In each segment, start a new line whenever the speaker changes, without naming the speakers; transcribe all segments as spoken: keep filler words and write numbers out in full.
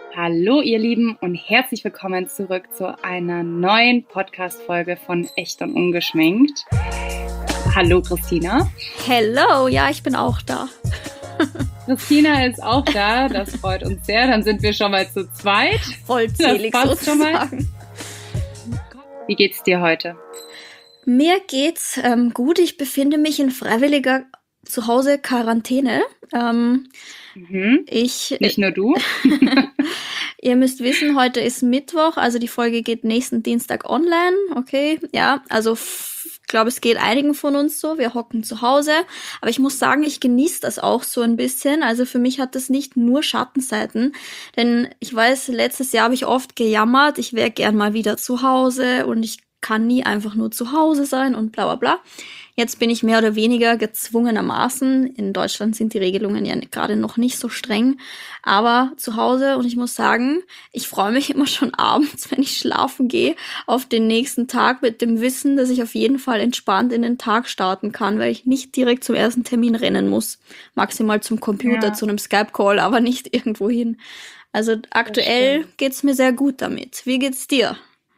Hallo ihr Lieben und herzlich willkommen zurück zu einer neuen Podcast-Folge von Echt und Ungeschminkt. Hallo Christina.
Hello, ja, ich bin auch da.
Christina ist auch da, das freut uns sehr. Dann sind wir schon mal zu zweit.
Vollzählig sozusagen.
Wie geht's dir heute?
Mir geht's ähm, gut. Ich befinde mich in freiwilliger Zuhause-Quarantäne. Ähm,
mhm.
Ich
Nicht nur du.
Ihr müsst wissen, heute ist Mittwoch, also die Folge geht nächsten Dienstag online, okay? Ja, also ich glaube, es geht einigen von uns so, wir hocken zu Hause, aber ich muss sagen, ich genieße das auch so ein bisschen, also für mich hat das nicht nur Schattenseiten, denn ich weiß, letztes Jahr habe ich oft gejammert, ich wäre gern mal wieder zu Hause und ich kann nie einfach nur zu Hause sein und bla bla bla. Jetzt bin ich mehr oder weniger gezwungenermaßen. In Deutschland sind die Regelungen ja gerade noch nicht so streng, aber zu Hause, und ich muss sagen, ich freue mich immer schon abends, wenn ich schlafen gehe, auf den nächsten Tag mit dem Wissen, dass ich auf jeden Fall entspannt in den Tag starten kann, weil ich nicht direkt zum ersten Termin rennen muss. Maximal zum Computer, ja. Zu einem Skype-Call, aber nicht irgendwo hin. Also aktuell geht's mir sehr gut damit. Wie geht's dir?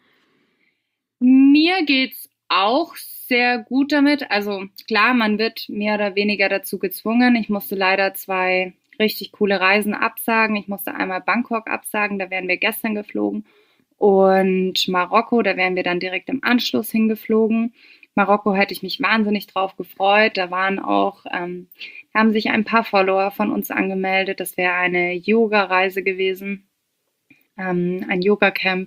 Mir geht's auch sehr gut damit. Also klar, man wird mehr oder weniger dazu gezwungen. Ich musste leider zwei richtig coole Reisen absagen. Ich musste einmal Bangkok absagen, da wären wir gestern geflogen. Und Marokko, da wären wir dann direkt im Anschluss hingeflogen. Marokko hätte ich mich wahnsinnig drauf gefreut. Da waren auch, ähm, haben sich ein paar Follower von uns angemeldet. Das wäre eine Yoga-Reise gewesen, ähm, ein Yoga-Camp,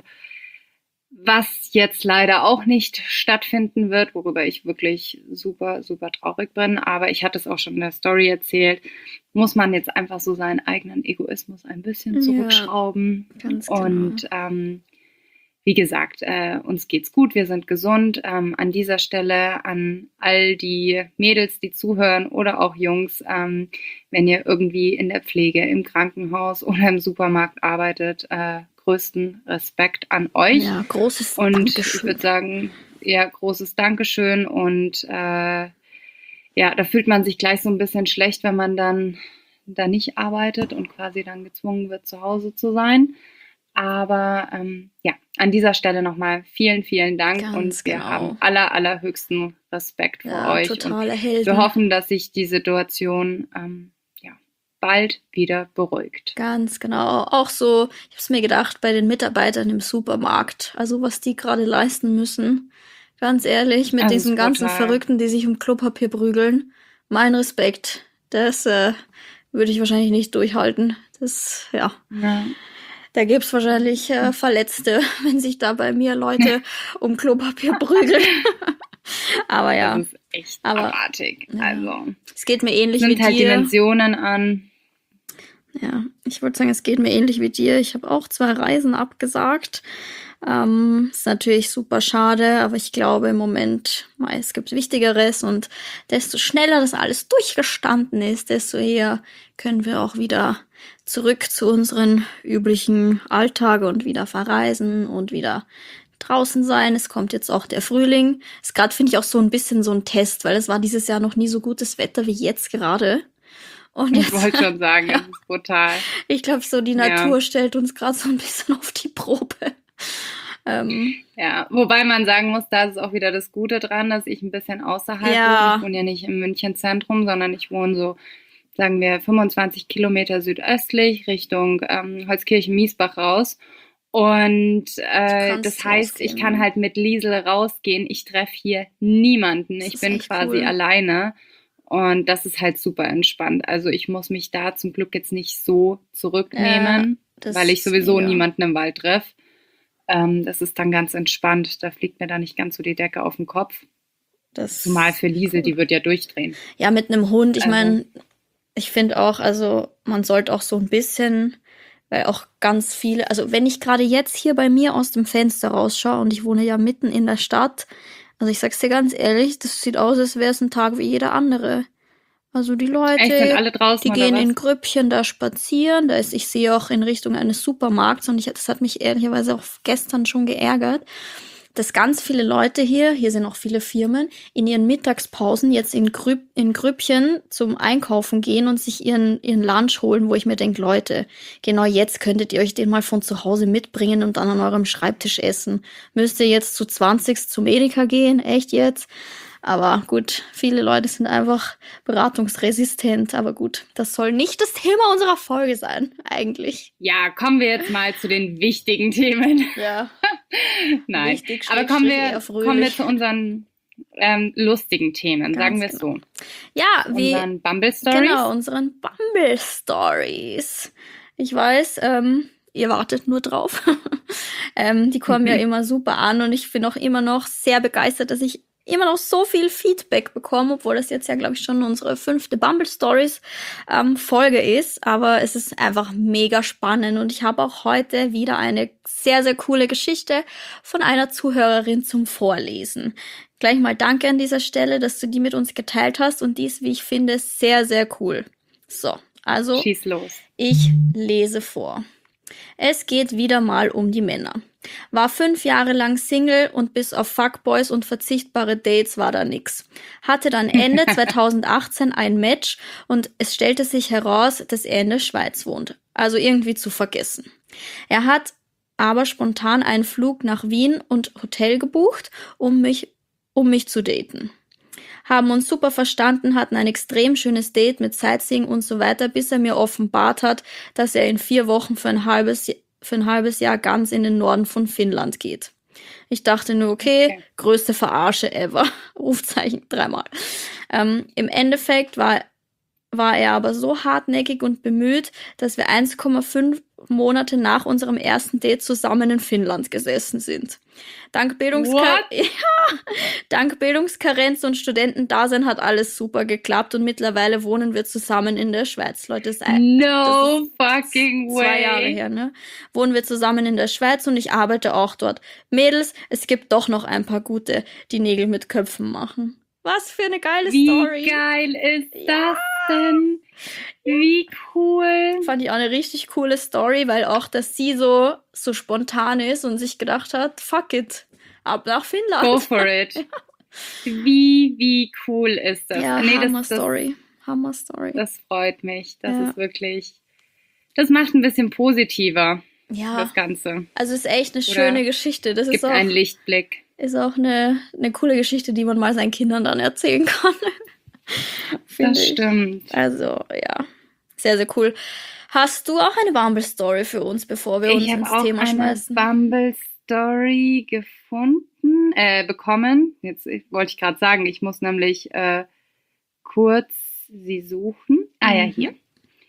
was jetzt leider auch nicht stattfinden wird, worüber ich wirklich super, super traurig bin. Aber ich hatte es auch schon in der Story erzählt, muss man jetzt einfach so seinen eigenen Egoismus ein bisschen zurückschrauben.
Ja, ganz genau.
Und ähm, wie gesagt, äh, uns geht's gut, wir sind gesund. Ähm, an dieser Stelle an all die Mädels, die zuhören oder auch Jungs, ähm, wenn ihr irgendwie in der Pflege, im Krankenhaus oder im Supermarkt arbeitet, äh, größten Respekt an euch.
Ja, großes
und
Dankeschön.
Ich würde sagen, ja, großes Dankeschön. Und äh, ja, da fühlt man sich gleich so ein bisschen schlecht, wenn man dann da nicht arbeitet und quasi dann gezwungen wird, zu Hause zu sein. Aber ähm, ja, an dieser Stelle nochmal vielen, vielen Dank.
Ganz
und wir
genau.
haben aller, allerhöchsten Respekt vor
Ja,
euch.
totale
und
Helden.
Wir hoffen, dass sich die Situation ähm, bald wieder beruhigt.
Ganz genau. Auch so, ich habe es mir gedacht, bei den Mitarbeitern im Supermarkt, also was die gerade leisten müssen, ganz ehrlich, mit
Das
diesen ganzen
brutal.
Verrückten, die sich um Klopapier prügeln, mein Respekt, das äh, würde ich wahrscheinlich nicht durchhalten. Das, ja.
ja.
Da gibt's wahrscheinlich äh, Verletzte, wenn sich da bei mir Leute um Klopapier prügeln. Aber ja.
Das ist echt
aber,
abartig.
Ja.
Also,
es geht mir ähnlich
sind
wie
halt
dir.
Dimensionen an.
Ja, ich würde sagen, es geht mir ähnlich wie dir. Ich habe auch zwei Reisen abgesagt. Ähm, ist natürlich super schade, aber ich glaube im Moment, es gibt Wichtigeres und desto schneller das alles durchgestanden ist, desto eher können wir auch wieder zurück zu unseren üblichen Alltag und wieder verreisen und wieder draußen sein. Es kommt jetzt auch der Frühling. Ist gerade, finde ich, auch so ein bisschen so ein Test, weil es war dieses Jahr noch nie so gutes Wetter wie jetzt gerade. Und
ich
jetzt,
wollte schon sagen,
ja,
es ist brutal.
Ich glaube, so die
Ja.
Natur stellt uns gerade so ein bisschen auf die Probe. ähm,
ja, wobei man sagen muss, da ist auch wieder das Gute dran, dass ich ein bisschen außerhalb
Ja.
wohne. Ich wohne ja nicht im München Zentrum, sondern ich wohne so, sagen wir, fünfundzwanzig Kilometer südöstlich Richtung ähm, Holzkirchen-Miesbach raus. Und äh,
kannst
das heißt,
rausgehen.
ich kann halt mit Liesel rausgehen. Ich treffe hier niemanden.
Das
Ich
ist
bin
echt
quasi
cool.
alleine. Und das ist halt super entspannt. Also ich muss mich da zum Glück jetzt nicht so zurücknehmen,
Ja, das
weil ich
ist
sowieso
mega.
niemanden im Wald treffe. Ähm, das ist dann ganz entspannt. Da fliegt mir da nicht ganz so die Decke auf den Kopf.
Das
Zumal für Liesel,
cool.
die wird ja durchdrehen.
Ja, mit einem Hund, ich
Also-
meine, ich finde auch, also man sollte auch so ein bisschen, weil auch ganz viele, also wenn ich gerade jetzt hier bei mir aus dem Fenster rausschaue und ich wohne ja mitten in der Stadt, also ich sag's dir ganz ehrlich, das sieht aus, als wäre es ein Tag wie jeder andere. Also die Leute,
Echt, sind alle draußen
die
oder
gehen
was?
in Grüppchen da spazieren. Da ist, ich sehe auch in Richtung eines Supermarkts und ich, das hat mich ehrlicherweise auch gestern schon geärgert. dass ganz viele Leute hier, hier sind auch viele Firmen, in ihren Mittagspausen jetzt in, Grüpp, in Grüppchen zum Einkaufen gehen und sich ihren, ihren Lunch holen, wo ich mir denke, Leute, genau jetzt könntet ihr euch den mal von zu Hause mitbringen und dann an eurem Schreibtisch essen. Müsst ihr jetzt zu zwanzig zum Edeka gehen? Echt jetzt? Aber gut, viele Leute sind einfach beratungsresistent. Aber gut, das soll nicht das Thema unserer Folge sein, eigentlich.
Ja, kommen wir jetzt mal zu den wichtigen Themen.
Ja.
Nein,
Wichtig,
aber kommen wir,
eher fröhlich.
kommen wir zu unseren ähm, lustigen Themen,
Ganz
sagen wir es
genau.
so.
Ja, wie
Unseren Bumble Stories.
genau, unseren Bumble Stories. Ich weiß, ähm, ihr wartet nur drauf. ähm, die kommen ja immer super an und ich bin auch immer noch sehr begeistert, dass ich immer noch so viel Feedback bekommen, obwohl das jetzt ja, glaube ich, schon unsere fünfte Bumble Stories ähm, Folge ist. Aber es ist einfach mega spannend und ich habe auch heute wieder eine sehr, sehr coole Geschichte von einer Zuhörerin zum Vorlesen. Gleich mal danke an dieser Stelle, dass du die mit uns geteilt hast und die ist, wie ich finde, sehr, sehr cool. So, also
Schieß los.
Ich lese vor. Es geht wieder mal um die Männer. War fünf Jahre lang Single und bis auf Fuckboys und verzichtbare Dates war da nix. Hatte dann Ende zweitausendachtzehn ein Match und es stellte sich heraus, dass er in der Schweiz wohnt. Also irgendwie zu vergessen. Er hat aber spontan einen Flug nach Wien und Hotel gebucht, um mich, um mich zu daten. Haben uns super verstanden, hatten ein extrem schönes Date mit Sightseeing und so weiter, bis er mir offenbart hat, dass er in vier Wochen für ein halbes, für ein halbes Jahr ganz in den Norden von Finnland geht. Ich dachte nur, okay, okay. größte Verarsche ever. Rufzeichen dreimal. Ähm, Im Endeffekt war, war er aber so hartnäckig und bemüht, dass wir eins Komma fünf Monate nach unserem ersten Date zusammen in Finnland gesessen sind. Dank, Bildungskar- ja, dank Bildungskarenz und Studentendasein hat alles super geklappt und mittlerweile wohnen wir zusammen in der Schweiz. Leute, das ist,
no
das ist
fucking
zwei
way.
Jahre her, ne? Wohnen wir zusammen in der Schweiz und ich arbeite auch dort. Mädels, es gibt doch noch ein paar gute, die Nägel mit Köpfen machen. Was für eine geile
Wie
Story.
Wie geil ist
ja.
das denn? Wie cool.
Fand ich auch eine richtig coole Story, weil auch, dass sie so, so spontan ist und sich gedacht hat, fuck it, ab nach Finnland.
Go for it. Wie, wie cool ist das?
Ja,
nee,
Hammer
das,
Story. Hammer Story.
Das freut mich. Das
ja.
ist wirklich, das macht ein bisschen positiver,
ja.
das Ganze.
Also es ist echt eine
Oder
schöne Geschichte. Das
gibt
ist auch,
einen Lichtblick.
Ist auch eine, eine coole Geschichte, die man mal seinen Kindern dann erzählen kann.
Das
ich.
stimmt.
Also, ja. Sehr, sehr cool. Hast du auch eine Bumble-Story für uns, bevor wir uns
ich
ins
auch
Thema schmeißen?
Ich habe eine Bumble-Story gefunden, äh, bekommen. Jetzt ich, wollte ich gerade sagen, ich muss nämlich äh, kurz sie suchen. Ah mhm. ja, hier.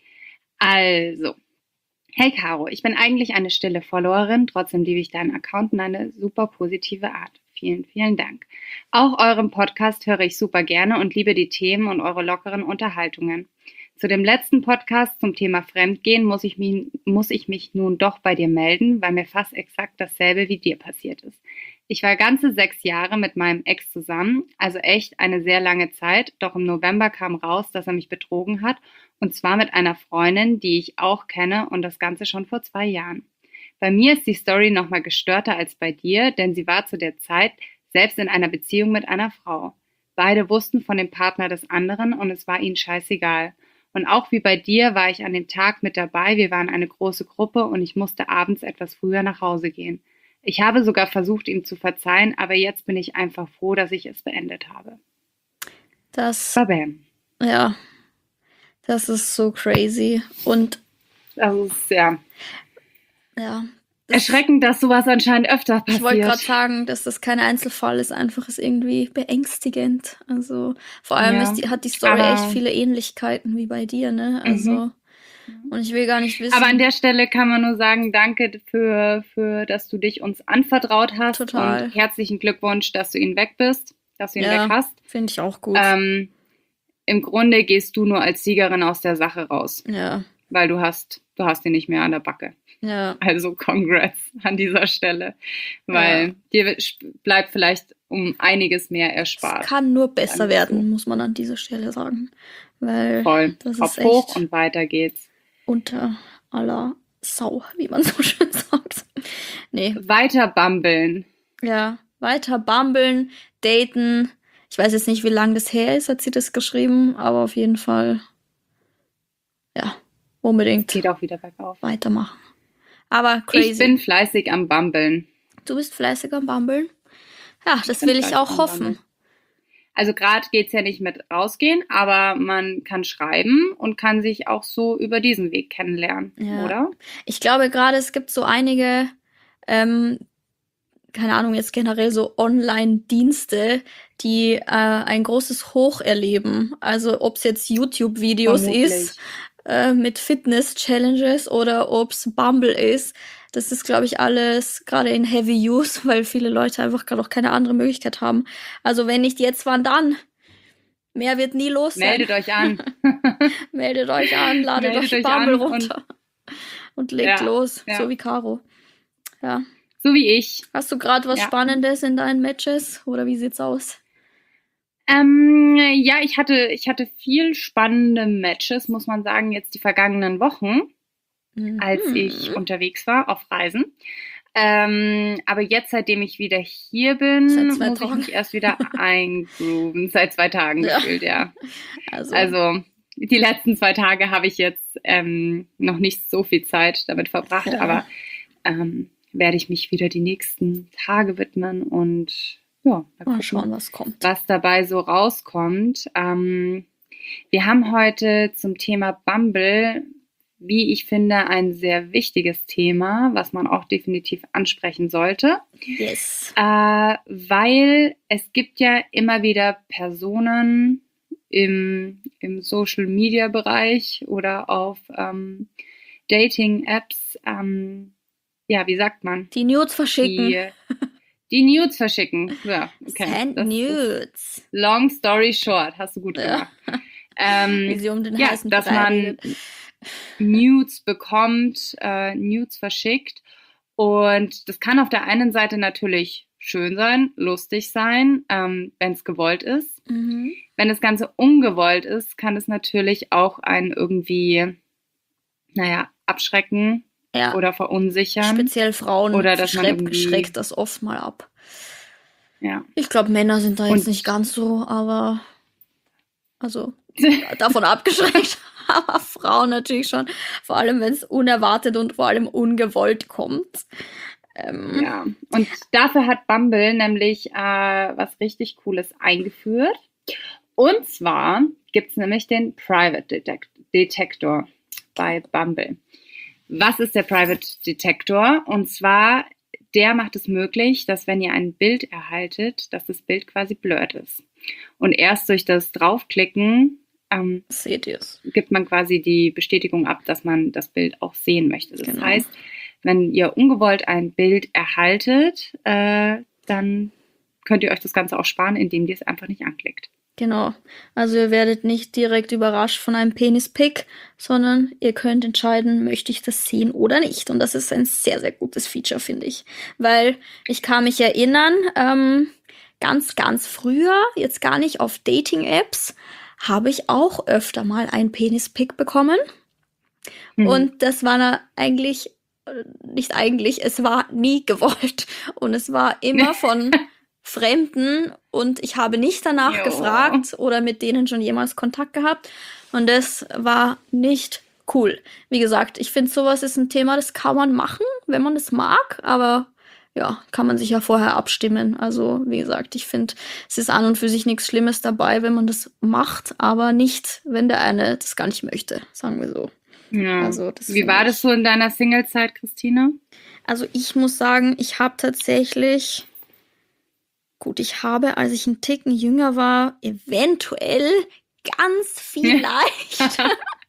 Also. Hey Caro, ich bin eigentlich eine stille Followerin, trotzdem liebe ich deinen Account und eine super positive Art. Vielen, vielen Dank. Auch euren Podcast höre ich super gerne und liebe die Themen und eure lockeren Unterhaltungen. Zu dem letzten Podcast zum Thema Fremdgehen muss ich mich, muss ich mich nun doch bei dir melden, weil mir fast exakt dasselbe wie dir passiert ist. Ich war ganze sechs Jahre mit meinem Ex zusammen, also echt eine sehr lange Zeit, doch im November kam raus, dass er mich betrogen hat, und zwar mit einer Freundin, die ich auch kenne, und das Ganze schon vor zwei Jahren. Bei mir ist die Story nochmal gestörter als bei dir, denn sie war zu der Zeit selbst in einer Beziehung mit einer Frau. Beide wussten von dem Partner des anderen und es war ihnen scheißegal. Und auch wie bei dir war ich an dem Tag mit dabei, wir waren eine große Gruppe und ich musste abends etwas früher nach Hause gehen. Ich habe sogar versucht, ihm zu verzeihen, aber jetzt bin ich einfach froh, dass ich es beendet habe.
Das,
Babam.
Ja, das ist so crazy. Und
das ist, ja,
ja
das erschreckend, dass sowas anscheinend öfter passiert.
Ich wollte gerade sagen, dass das kein Einzelfall ist, einfach ist irgendwie beängstigend. Also vor allem ja, ist die, hat die Story echt viele Ähnlichkeiten wie bei dir, ne? Also mhm. Und ich will gar nicht wissen.
Aber an der Stelle kann man nur sagen, danke für, für dass du dich uns anvertraut hast.
Total.
Und herzlichen Glückwunsch, dass du ihn weg bist, dass du ihn
ja,
weg hast.
Finde ich auch gut.
Ähm, Im Grunde gehst du nur als Siegerin aus der Sache raus.
Ja.
Weil du hast, du hast ihn nicht mehr an der Backe.
Ja.
Also congrats an dieser Stelle. Weil ja. dir bleibt vielleicht um einiges mehr erspart.
Es kann nur besser werden, so. Muss man an dieser Stelle sagen. Weil
Voll.
Das
Kopf
ist
hoch und weiter geht's.
Unter aller Sau, wie man so schön sagt. Nee.
Weiter bambeln.
Ja. weiter bumblen, daten. Ich weiß jetzt nicht, wie lange das her ist, hat sie das geschrieben, aber auf jeden Fall, ja, unbedingt
Geht auch wieder bergauf.
weitermachen. Aber crazy.
Ich bin fleißig am Bumbeln.
Du bist fleißig am Bumbeln? Ja, das
bin
will ich
fleißig
auch
am
hoffen.
Bumbeln. Also gerade geht's ja nicht mit rausgehen, aber man kann schreiben und kann sich auch so über diesen Weg kennenlernen,
Ja.
oder?
Ich glaube gerade, es gibt so einige, ähm, keine Ahnung, jetzt generell so Online-Dienste, die äh, ein großes Hoch erleben. Also ob es jetzt YouTube-Videos
Vermutlich.
ist äh, mit Fitness-Challenges oder ob es Bumble ist. Das ist, glaube ich, alles gerade in Heavy Use, weil viele Leute einfach gerade auch keine andere Möglichkeit haben. Also wenn nicht jetzt, wann dann? Mehr wird nie los sein.
Meldet euch an.
Meldet euch an, ladet
Meldet
euch
euch
Bumble
an und-
runter und, legt
Ja,
los,
ja.
so wie Caro. Ja.
So wie ich.
Hast du gerade was
Ja.
Spannendes in deinen Matches oder wie sieht's aus?
Ähm, ja, ich hatte, ich hatte viel spannende Matches, muss man sagen, jetzt die vergangenen Wochen, als
Mhm.
ich unterwegs war auf Reisen. Ähm, aber jetzt, seitdem ich wieder hier bin,
Seit zwei
muss ich
Tagen.
mich erst wieder eingrooven. Seit zwei Tagen
Ja.
gefühlt, ja.
Also,
Also die letzten zwei Tage habe ich jetzt ähm, noch nicht so viel Zeit damit verbracht,
Ja.
aber ähm, werde ich mich wieder die nächsten Tage widmen und ja, mal
mal
gucken,
schauen, was kommt.
was dabei so rauskommt. Ähm, wir haben heute zum Thema Bumble, wie ich finde, ein sehr wichtiges Thema, was man auch definitiv ansprechen sollte,
Yes.
äh, weil es gibt ja immer wieder Personen im, im Social-Media-Bereich oder auf ähm, Dating-Apps, ähm, ja, wie sagt man?
Die Nudes verschicken.
Die, die Nudes verschicken. Ja, okay.
Send
Das ist
Nudes.
long story short, hast du gut
Ja.
gemacht. Ähm,
Wie sie um den
ja,
heißen
dass
Brei
man
redet.
Nudes bekommt, äh, Nudes verschickt. Und das kann auf der einen Seite natürlich schön sein, lustig sein, ähm, wenn es gewollt ist.
Mhm.
Wenn das Ganze ungewollt ist, kann es natürlich auch einen irgendwie, naja, abschrecken
Ja.
oder verunsichern.
Speziell Frauen
Oder dass man
schreckt,
irgendwie-
schreckt das oft mal ab.
Ja.
Ich glaube, Männer sind da jetzt
Und-
nicht ganz so, aber also davon abgeschreckt. Aber Frauen natürlich schon. Vor allem, wenn es unerwartet und vor allem ungewollt kommt. Ähm,
Ja, und dafür hat Bumble nämlich äh, was richtig Cooles eingeführt. Und zwar gibt es nämlich den Private Detect Detector bei Bumble. Was ist der Private Detector? Und zwar, der macht es möglich, dass wenn ihr ein Bild erhaltet, dass das Bild quasi blurred ist. Und erst durch das Draufklicken ähm,
Seht ihr es?
gibt man quasi die Bestätigung ab, dass man das Bild auch sehen möchte. Das
Genau.
heißt, wenn ihr ungewollt ein Bild erhaltet, äh, dann könnt ihr euch das Ganze auch sparen, indem ihr es einfach nicht anklickt.
Genau. Also ihr werdet nicht direkt überrascht von einem Penis-Pick, sondern ihr könnt entscheiden, möchte ich das sehen oder nicht. Und das ist ein sehr, sehr gutes Feature, finde ich. Weil ich kann mich erinnern, ähm, ganz, ganz früher, jetzt gar nicht auf Dating-Apps, habe ich auch öfter mal einen Penis-Pick bekommen.
Mhm.
Und das war na- eigentlich, äh, nicht eigentlich, es war nie gewollt. Und es war immer von Fremden und ich habe nicht danach
Jo.
gefragt oder mit denen schon jemals Kontakt gehabt. Und das war nicht cool. Wie gesagt, ich finde, sowas ist ein Thema, das kann man machen, wenn man es mag, aber ja, kann man sich ja vorher abstimmen. Also, wie gesagt, ich finde, es ist an und für sich nichts Schlimmes dabei, wenn man das macht, aber nicht, wenn der eine das gar nicht möchte, sagen wir so.
Ja.
Also, das
Wie
find
war
ich-
das so in deiner Single-Zeit, Christine?
Also ich muss sagen, ich habe tatsächlich, gut, ich habe, als ich ein Ticken jünger war, eventuell ganz vielleicht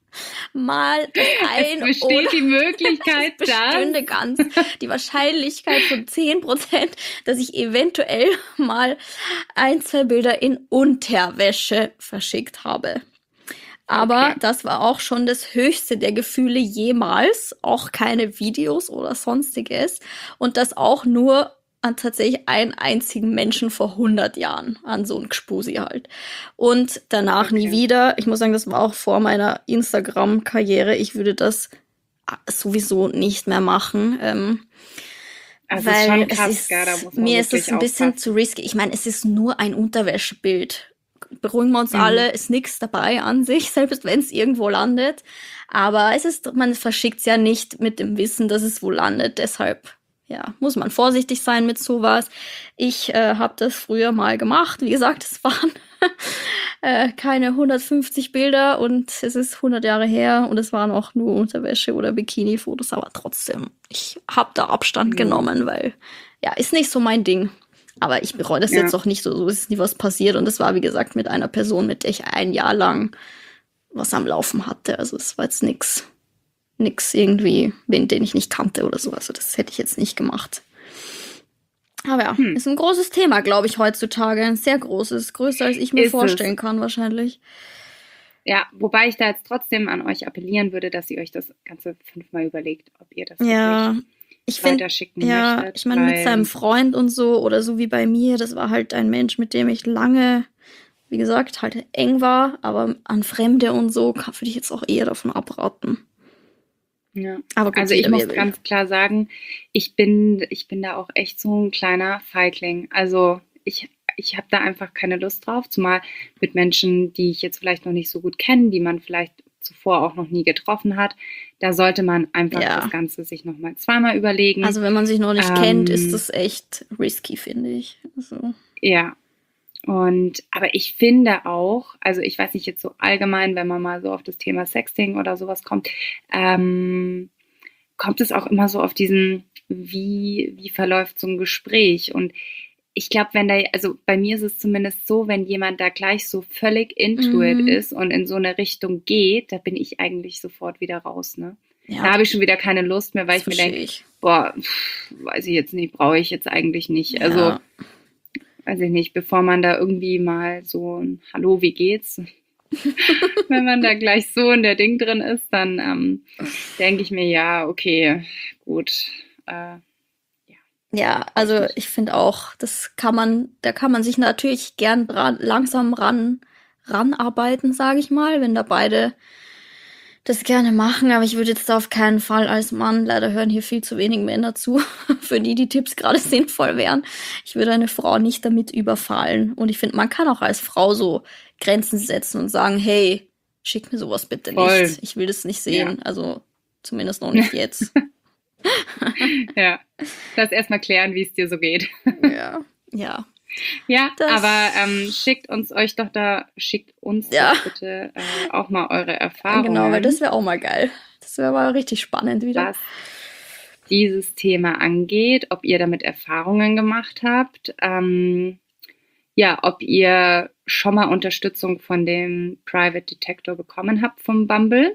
mal das ein
Es besteht
oder
die Möglichkeit,
es
dass...
bestünde ganz die Wahrscheinlichkeit von zehn Prozent, dass ich eventuell mal ein, zwei Bilder in Unterwäsche verschickt habe. Aber
Okay.
das war auch schon das höchste der Gefühle jemals. Auch keine Videos oder sonstiges. Und das auch nur an tatsächlich einen einzigen Menschen vor hundert Jahren. An so ein Gspusi halt. Und danach nie
Okay.
wieder. Ich muss sagen, das war auch vor meiner Instagram-Karriere. Ich würde das sowieso nicht mehr machen. Ähm,
Also es ist
Weil
schon
es
krass,
ist,
gell? Da muss man
mir ist
wirklich
es ein bisschen
aufpassen.
zu risky. Ich meine, es ist nur ein Unterwäschebild. Beruhigen wir uns
Mhm.
alle, ist nichts dabei an sich, selbst wenn es irgendwo landet. Aber es ist, man verschickt es ja nicht mit dem Wissen, dass es wo landet. Deshalb, ja, muss man vorsichtig sein mit sowas. Ich äh, habe das früher mal gemacht. Wie gesagt, es waren äh, keine hundertfünfzig Bilder und es ist hundert Jahre her und es waren auch nur Unterwäsche- oder Bikini-Fotos, aber trotzdem, ich habe da Abstand
Mhm.
genommen, weil, ja, ist nicht so mein Ding. Aber ich bereue das
Ja.
jetzt auch nicht so, so ist nie was passiert und das war, wie gesagt, mit einer Person, mit der ich ein Jahr lang was am Laufen hatte. Also es war jetzt nix, nix irgendwie, wen, den ich nicht kannte oder so. Also das hätte ich jetzt nicht gemacht. Aber ja,
Hm.
ist ein großes Thema, glaube ich, heutzutage. Ein sehr großes, größer als ich mir
Ist es.
vorstellen kann, wahrscheinlich.
Ja, wobei ich da jetzt trotzdem an euch appellieren würde, dass ihr euch das Ganze fünfmal überlegt, ob ihr das
Ja,
wirklich
ich finde,
weiterschicken
ja,
möchtet.
ich meine, mit
weil,
seinem Freund und so oder so wie bei mir, das war halt ein Mensch, mit dem ich lange, wie gesagt, halt eng war, aber an Fremde und so kann- würde ich jetzt auch eher davon abraten.
ja.
Aber gut,
Also ich
jeder wie
muss
er will.
ganz klar sagen, ich bin, ich bin da auch echt so ein kleiner Feigling. Also ich, ich habe da einfach keine Lust drauf, zumal mit Menschen, die ich jetzt vielleicht noch nicht so gut kenne, die man vielleicht zuvor auch noch nie getroffen hat. Da sollte man einfach
Ja.
das Ganze sich nochmal zweimal überlegen.
Also wenn man sich noch nicht
Ähm,
kennt, ist das echt risky, finde ich. Also,
Ja, und aber ich finde auch, also ich weiß nicht jetzt so allgemein, wenn man mal so auf das Thema Sexting oder sowas kommt, ähm, kommt es auch immer so auf diesen, wie, wie verläuft so ein Gespräch? Und ich glaube, wenn da, also bei mir ist es zumindest so, wenn jemand da gleich so völlig into it
Mhm.
ist und in so eine Richtung geht, da bin ich eigentlich sofort wieder raus, ne?
ja,
Da habe ich schon wieder keine Lust mehr, weil
das
ich mir
verstehe
denke,
ich.
boah, pff, weiß ich jetzt nicht, brauche ich jetzt eigentlich nicht. Also,
Ja.
weiß ich nicht, bevor man da irgendwie mal so ein Hallo, wie geht's? Wenn man da gleich so in der Ding drin ist, dann ähm, denke ich mir, ja, okay, gut. Äh,
Ja, also
nicht.
ich finde auch, das kann man, da kann man sich natürlich gern dran, langsam ran, ranarbeiten, sage ich mal, wenn da beide das gerne machen, aber ich würde jetzt da auf keinen Fall als Mann, leider hören hier viel zu wenig Männer zu, für die die Tipps gerade sinnvoll wären. Ich würde eine Frau nicht damit überfallen. Und ich finde, man kann auch als Frau so Grenzen setzen und sagen, hey, schick mir sowas bitte
Voll.
nicht. Ich will das nicht sehen.
Ja.
Also zumindest noch nicht jetzt.
Ja, das erstmal klären, wie es dir so geht.
Ja, ja.
Ja,
Das-
aber ähm, schickt uns euch doch da, schickt uns
Ja.
doch bitte äh, auch mal eure Erfahrungen.
Genau, weil das wäre auch mal geil. Das wäre mal richtig spannend wieder.
was dieses Thema angeht, ob ihr damit Erfahrungen gemacht habt, ähm, ja, ob ihr schon mal Unterstützung von dem Private Detector bekommen habt vom Bumble.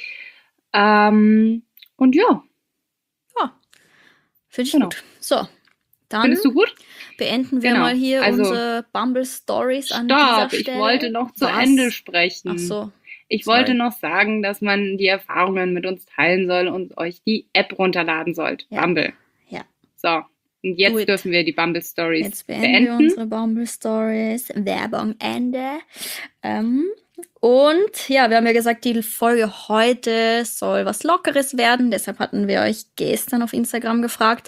Ähm, und ja,
Ja, finde ich
Genau.
gut. So, dann
findest du gut?
beenden wir
Genau.
mal hier
Also-
unsere Bumble Stories an dieser
Stopp,
Stelle.
ich wollte noch zu
Was?
Ende sprechen.
Ach so.
Ich
sorry.
wollte noch sagen, dass man die Erfahrungen mit uns teilen soll und euch die App runterladen sollt.
Ja.
Bumble.
Ja.
So, und
Do
jetzt
it.
dürfen wir die Bumble Stories
Jetzt beenden,
beenden.
wir unsere Bumble Stories. Werbung Ende. Ähm, und ja, wir haben ja gesagt, die Folge heute soll was Lockeres werden. Deshalb hatten wir euch gestern auf Instagram gefragt.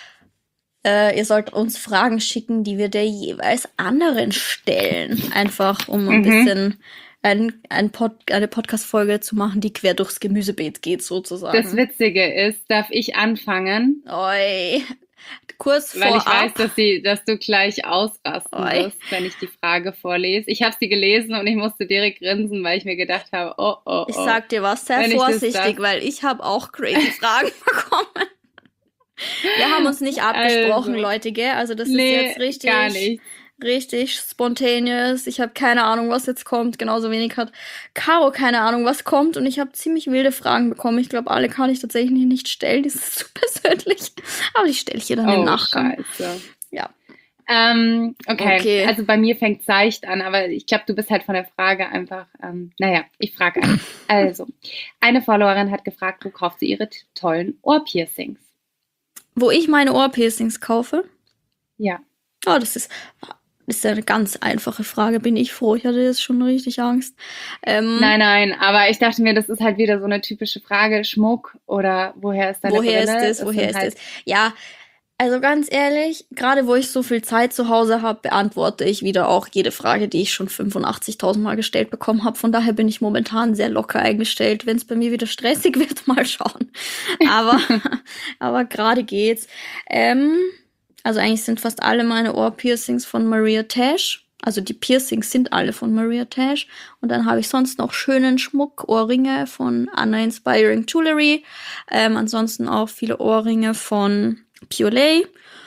Äh, ihr sollt uns Fragen schicken, die wir der jeweils anderen stellen. Einfach, um ein
Mhm.
bisschen ein, ein Pod, eine Podcast-Folge zu machen, die quer durchs Gemüsebeet geht, sozusagen.
Das Witzige ist, darf ich anfangen,
Oi. Kurz
weil ich
vorab.
weiß, dass, sie, dass du gleich ausrasten
Oi.
wirst, wenn ich die Frage vorlese. Ich habe sie gelesen und ich musste direkt grinsen, weil ich mir gedacht habe, oh, oh, oh.
Ich sag dir was, sehr
Wenn ich das
vorsichtig,
darf.
weil ich habe auch crazy Fragen bekommen. Wir haben uns nicht abgesprochen,
Also,
Leute, gell? Also das
nee,
ist jetzt richtig,
gar nicht.
richtig spontaneous. Ich habe keine Ahnung, was jetzt kommt. Genauso wenig hat Caro keine Ahnung, was kommt. Und ich habe ziemlich wilde Fragen bekommen. Ich glaube, alle kann ich tatsächlich nicht stellen. Das ist zu persönlich. Aber die stelle ich ihr dann im
Oh,
Nachgang.
scheiße.
Ja.
Ähm, okay.
Okay.
also bei mir fängt seicht an, aber ich glaube, du bist halt von der Frage einfach, ähm, naja, ich frage einfach. Also, eine Followerin hat gefragt, wo kauft sie ihre t- tollen Ohrpiercings?
Wo ich meine Ohrpiercings kaufe?
Ja.
Oh, das ist, das ist eine ganz einfache Frage. Bin ich froh? Ich hatte jetzt schon richtig Angst. Ähm,
Nein, nein, aber ich dachte mir, das ist halt wieder so eine typische Frage, Schmuck oder woher ist deine
woher
Brille?
ist das? Woher
sind
ist
halt,
das? Ja, Also ganz ehrlich, gerade wo ich so viel Zeit zu Hause habe, beantworte ich wieder auch jede Frage, die ich schon fünfundachtzigtausend Mal gestellt bekommen habe. Von daher bin ich momentan sehr locker eingestellt. Wenn es bei mir wieder stressig wird, mal schauen. Aber, aber gerade geht's. Ähm, also eigentlich sind fast alle meine Ohrpiercings von Maria Tash. Also die Piercings sind alle von Maria Tash. Und dann habe ich sonst noch schönen Schmuck, Ohrringe von Anna Inspiring Jewelry. Ähm, ansonsten auch viele Ohrringe von Piolet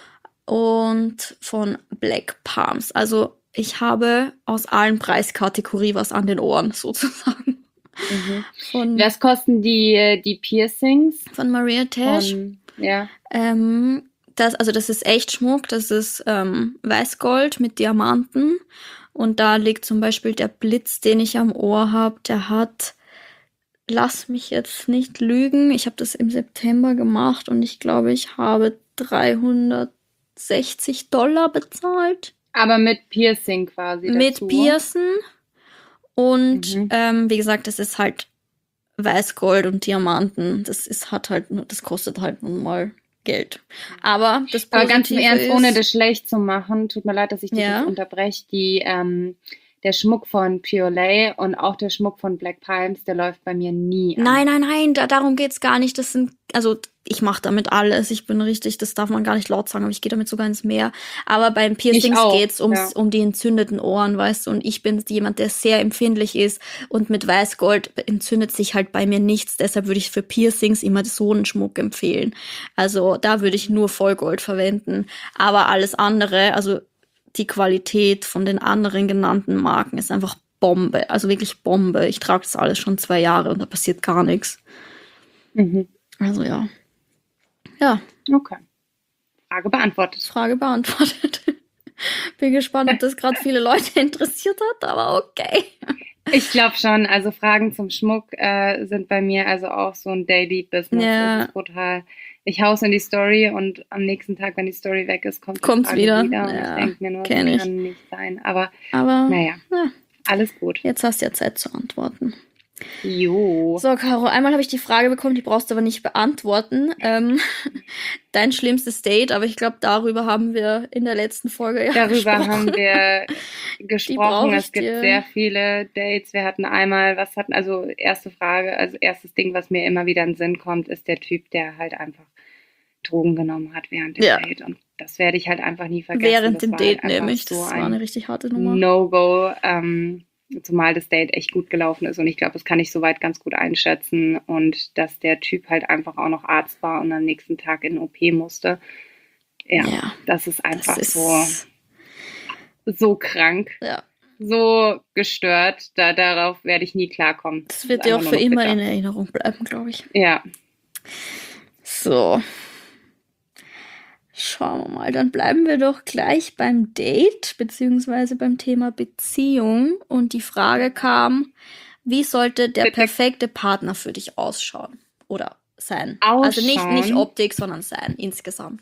und von Black Palms. Also ich habe aus allen Preiskategorien was an den Ohren sozusagen.
Mhm.
Von,
Was kosten die, die Piercings?
von Maria Tash.
Von, ja.
Ähm, das, also das ist echt Schmuck, das ist ähm, Weißgold mit Diamanten. Und da liegt zum Beispiel der Blitz, den ich am Ohr habe, der hat, lass mich jetzt nicht lügen, ich habe das im September gemacht und ich glaube, ich habe dreihundertsechzig Dollar bezahlt.
Aber mit Piercing quasi
Mit
dazu.
Piercen. Und
Mhm.
ähm, wie gesagt, das ist halt Weißgold und Diamanten. Das ist hat halt, das kostet halt nun mal Geld. Aber das Positive
Aber ganz im Ernst,
ist,
ohne das schlecht zu machen, tut mir leid, dass ich dich
Ja.
jetzt unterbreche, die, ähm, der Schmuck von Piolet und auch der Schmuck von Black Palms, der läuft bei mir nie an.
Nein, nein, nein, da, darum geht's gar nicht. Das sind, also ich mache damit alles. Ich bin richtig, das darf man gar nicht laut sagen, aber ich gehe damit sogar ins Meer. Aber beim Piercings
auch,
geht's ums,
ja.
um die entzündeten Ohren, weißt du. Und ich bin jemand, der sehr empfindlich ist. Und mit Weißgold entzündet sich halt bei mir nichts. Deshalb würde ich für Piercings immer so einen Schmuck empfehlen. Also da würde ich nur Vollgold verwenden. Aber alles andere, also die Qualität von den anderen genannten Marken ist einfach Bombe. Also wirklich Bombe. Ich trage das alles schon zwei Jahre und da passiert gar nichts.
Mhm.
Also ja. Ja,
Okay. Frage beantwortet.
Frage beantwortet. Bin gespannt, ob das gerade viele Leute interessiert hat, aber okay.
Ich glaube schon. Also Fragen zum Schmuck äh, sind bei mir also auch so ein Daily Business.
Ja.
Das ist brutal. Ich hau's in die Story und am nächsten Tag, wenn die Story weg ist, kommt die
Kommt's
Frage
wieder.
wieder. Und
Ja,
ich denke mir nur,
kenn
das
ich.
kann nicht sein. Aber
Aber
naja,
ja,
alles gut.
jetzt hast du ja Zeit zu antworten.
Jo.
So, Caro, einmal habe ich die Frage bekommen, die brauchst du aber nicht beantworten. Ähm, dein schlimmstes Date, aber ich glaube, darüber haben wir in der letzten Folge ja
Darüber
gesprochen.
haben wir
Die
gesprochen.
brauche ich
Es gibt
dir.
sehr viele Dates. Wir hatten einmal, was hatten, also erste Frage, also erstes Ding, was mir immer wieder in den Sinn kommt, ist der Typ, der halt einfach Drogen genommen hat während dem
Ja.
Date. Und das werde ich halt einfach nie vergessen.
Während
das
dem
war
Date
halt einfach
nämlich.
so
Das war
ein
eine richtig harte Nummer.
No-Go, ähm, zumal das Date echt gut gelaufen ist. Und ich glaube, das kann ich soweit ganz gut einschätzen. Und dass der Typ halt einfach auch noch Arzt war und am nächsten Tag in O P musste. Ja,
Ja,
das ist einfach
das ist
so, so krank,
ja.
so gestört. Da, darauf werde ich nie klarkommen.
Das wird
ist
dir auch
einfach
für
nur noch
immer
bitter.
in Erinnerung bleiben, glaube ich.
Ja,
So. Schauen wir mal, dann bleiben wir doch gleich beim Date, beziehungsweise beim Thema Beziehung. Und die Frage kam, wie sollte der
Bitte.
perfekte Partner für dich ausschauen? Oder sein? Also nicht, nicht
Ausschauen?
Optik, sondern sein, insgesamt.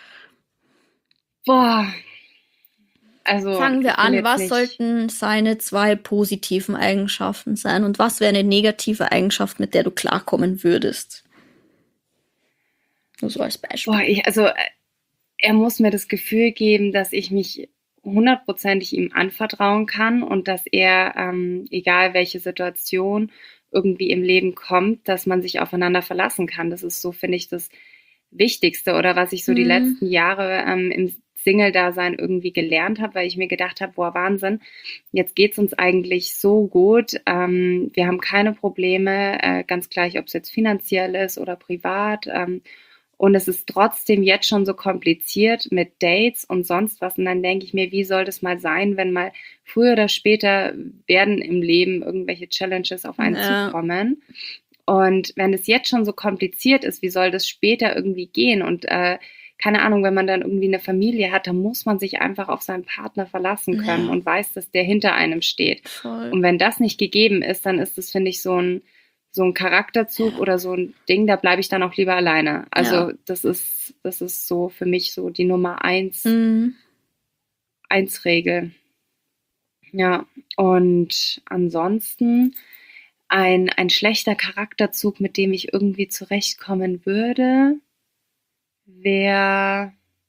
boah. Also,
Fangen
ich
wir
bin
an,
jetzt
was
nicht-
sollten seine zwei positiven Eigenschaften sein und was wäre eine negative Eigenschaft, mit der du klarkommen würdest? Nur so als Beispiel.
Boah, ich, also, äh, er muss mir das Gefühl geben, dass ich mich hundertprozentig ihm anvertrauen kann und dass er, ähm, egal welche Situation irgendwie im Leben kommt, dass man sich aufeinander verlassen kann. Das ist so, finde ich, das Wichtigste oder was ich so die
Mhm.
letzten Jahre ähm, im Single-Dasein irgendwie gelernt habe, weil ich mir gedacht habe, boah, Wahnsinn, jetzt geht's uns eigentlich so gut. Ähm, wir haben keine Probleme, äh, ganz gleich, ob es jetzt finanziell ist oder privat. Ähm, und es ist trotzdem jetzt schon so kompliziert mit Dates und sonst was. Und dann denke ich mir, wie soll das mal sein, wenn mal früher oder später werden im Leben irgendwelche Challenges auf einen
Ja.
zukommen. Und wenn es jetzt schon so kompliziert ist, wie soll das später irgendwie gehen? Und äh, keine Ahnung, wenn man dann irgendwie eine Familie hat, dann muss man sich einfach auf seinen Partner verlassen können
Ja.
und weiß, dass der hinter einem steht.
Voll.
Und wenn das nicht gegeben ist, dann ist das, finde ich, so ein, so ein Charakterzug
Ja.
oder so ein Ding, da bleibe ich dann auch lieber alleine. Also
Ja.
das ist, das ist so für mich so die Nummer eins,
Mhm.
eins Regel. Ja, und ansonsten ein, ein schlechter Charakterzug, mit dem ich irgendwie zurechtkommen würde, wäre,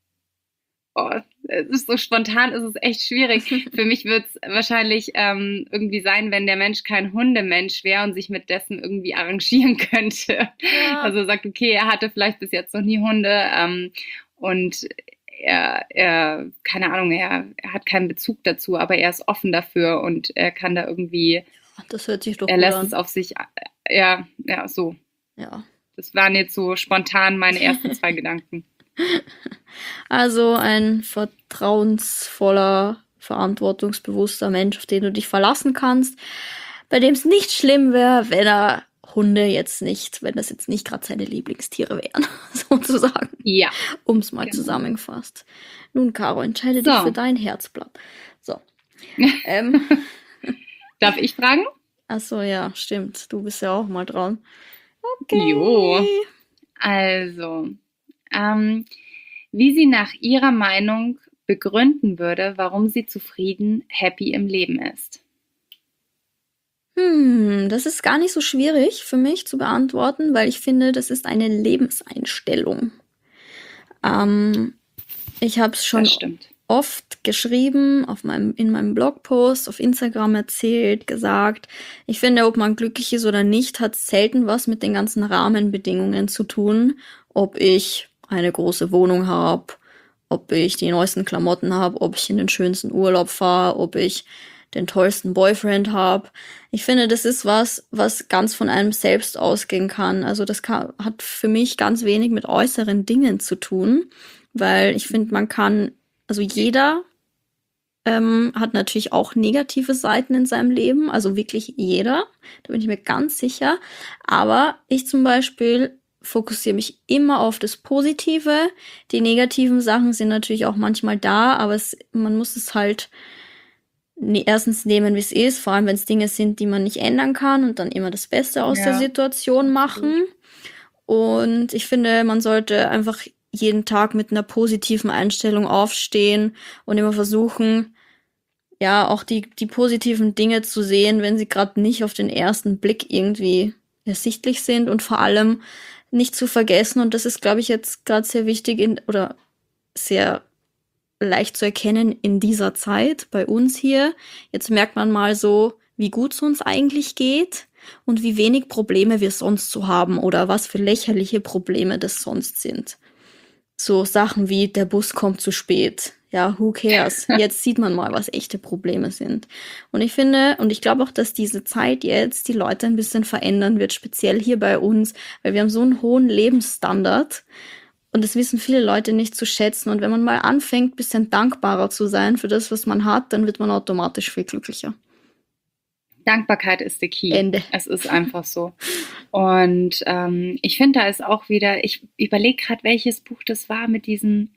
oh, es ist so spontan, es ist echt schwierig. Für mich wird es wahrscheinlich ähm, irgendwie sein, wenn der Mensch kein Hundemensch wäre und sich mit dessen irgendwie arrangieren könnte.
Ja.
Also sagt, okay, er hatte vielleicht bis jetzt noch nie Hunde ähm, und er, er, keine Ahnung, er, er hat keinen Bezug dazu, aber er ist offen dafür und er kann da irgendwie,
Das hört sich doch
er
gut
lässt
an.
es auf sich, ja, ja, so.
Ja.
Das waren jetzt so spontan meine ersten zwei Gedanken.
Also ein vertrauensvoller, verantwortungsbewusster Mensch, auf den du dich verlassen kannst, bei dem es nicht schlimm wäre, wenn er Hunde jetzt nicht, wenn das jetzt nicht gerade seine Lieblingstiere wären, sozusagen.
Ja.
Um es mal
Genau.
zusammengefasst. Nun, Caro, entscheide
So.
dich für dein Herzblatt. So. ähm,
Darf ich fragen?
Achso, ja, stimmt. Du bist ja auch mal dran. Okay.
Jo. Also, ähm, wie sie nach ihrer Meinung begründen würde, warum sie zufrieden, happy im Leben ist.
Hm, das ist gar nicht so schwierig für mich zu beantworten, weil ich finde, das ist eine Lebenseinstellung. Ähm, ich habe es schon
Das stimmt.
oft geschrieben, auf meinem, in meinem Blogpost, auf Instagram erzählt, gesagt. Ich finde, ob man glücklich ist oder nicht, hat selten was mit den ganzen Rahmenbedingungen zu tun. Ob ich eine große Wohnung habe, ob ich die neuesten Klamotten habe, ob ich in den schönsten Urlaub fahre, ob ich den tollsten Boyfriend habe. Ich finde, das ist was, was ganz von einem selbst ausgehen kann. Also das kann, hat für mich ganz wenig mit äußeren Dingen zu tun, weil ich finde, man kann, also jeder ähm, hat natürlich auch negative Seiten in seinem Leben, also wirklich jeder, da bin ich mir ganz sicher. Aber ich zum Beispiel fokussiere mich immer auf das Positive. Die negativen Sachen sind natürlich auch manchmal da, aber es, man muss es halt ne, erstens nehmen, wie es ist, vor allem wenn es Dinge sind, die man nicht ändern kann und dann immer das Beste aus
Ja.
der Situation machen. Und ich finde, man sollte einfach jeden Tag mit einer positiven Einstellung aufstehen und immer versuchen, ja, auch die, die positiven Dinge zu sehen, wenn sie gerade nicht auf den ersten Blick irgendwie ersichtlich sind und vor allem nicht zu vergessen, und das ist, glaube ich, jetzt gerade sehr wichtig in, oder sehr leicht zu erkennen in dieser Zeit bei uns hier. Jetzt merkt man mal so, wie gut es uns eigentlich geht und wie wenig Probleme wir sonst so haben oder was für lächerliche Probleme das sonst sind. So Sachen wie der Bus kommt zu spät. Ja, who cares? Jetzt sieht man mal, was echte Probleme sind. Und ich finde, und ich glaube auch, dass diese Zeit jetzt die Leute ein bisschen verändern wird, speziell hier bei uns, weil wir haben so einen hohen Lebensstandard. Und das wissen viele Leute nicht zu schätzen. Und wenn man mal anfängt, ein bisschen dankbarer zu sein für das, was man hat, dann wird man automatisch viel glücklicher.
Dankbarkeit ist der Key.
Ende.
Es ist einfach so. Und ähm, ich finde, da ist auch wieder, ich überlege gerade, welches Buch das war mit diesem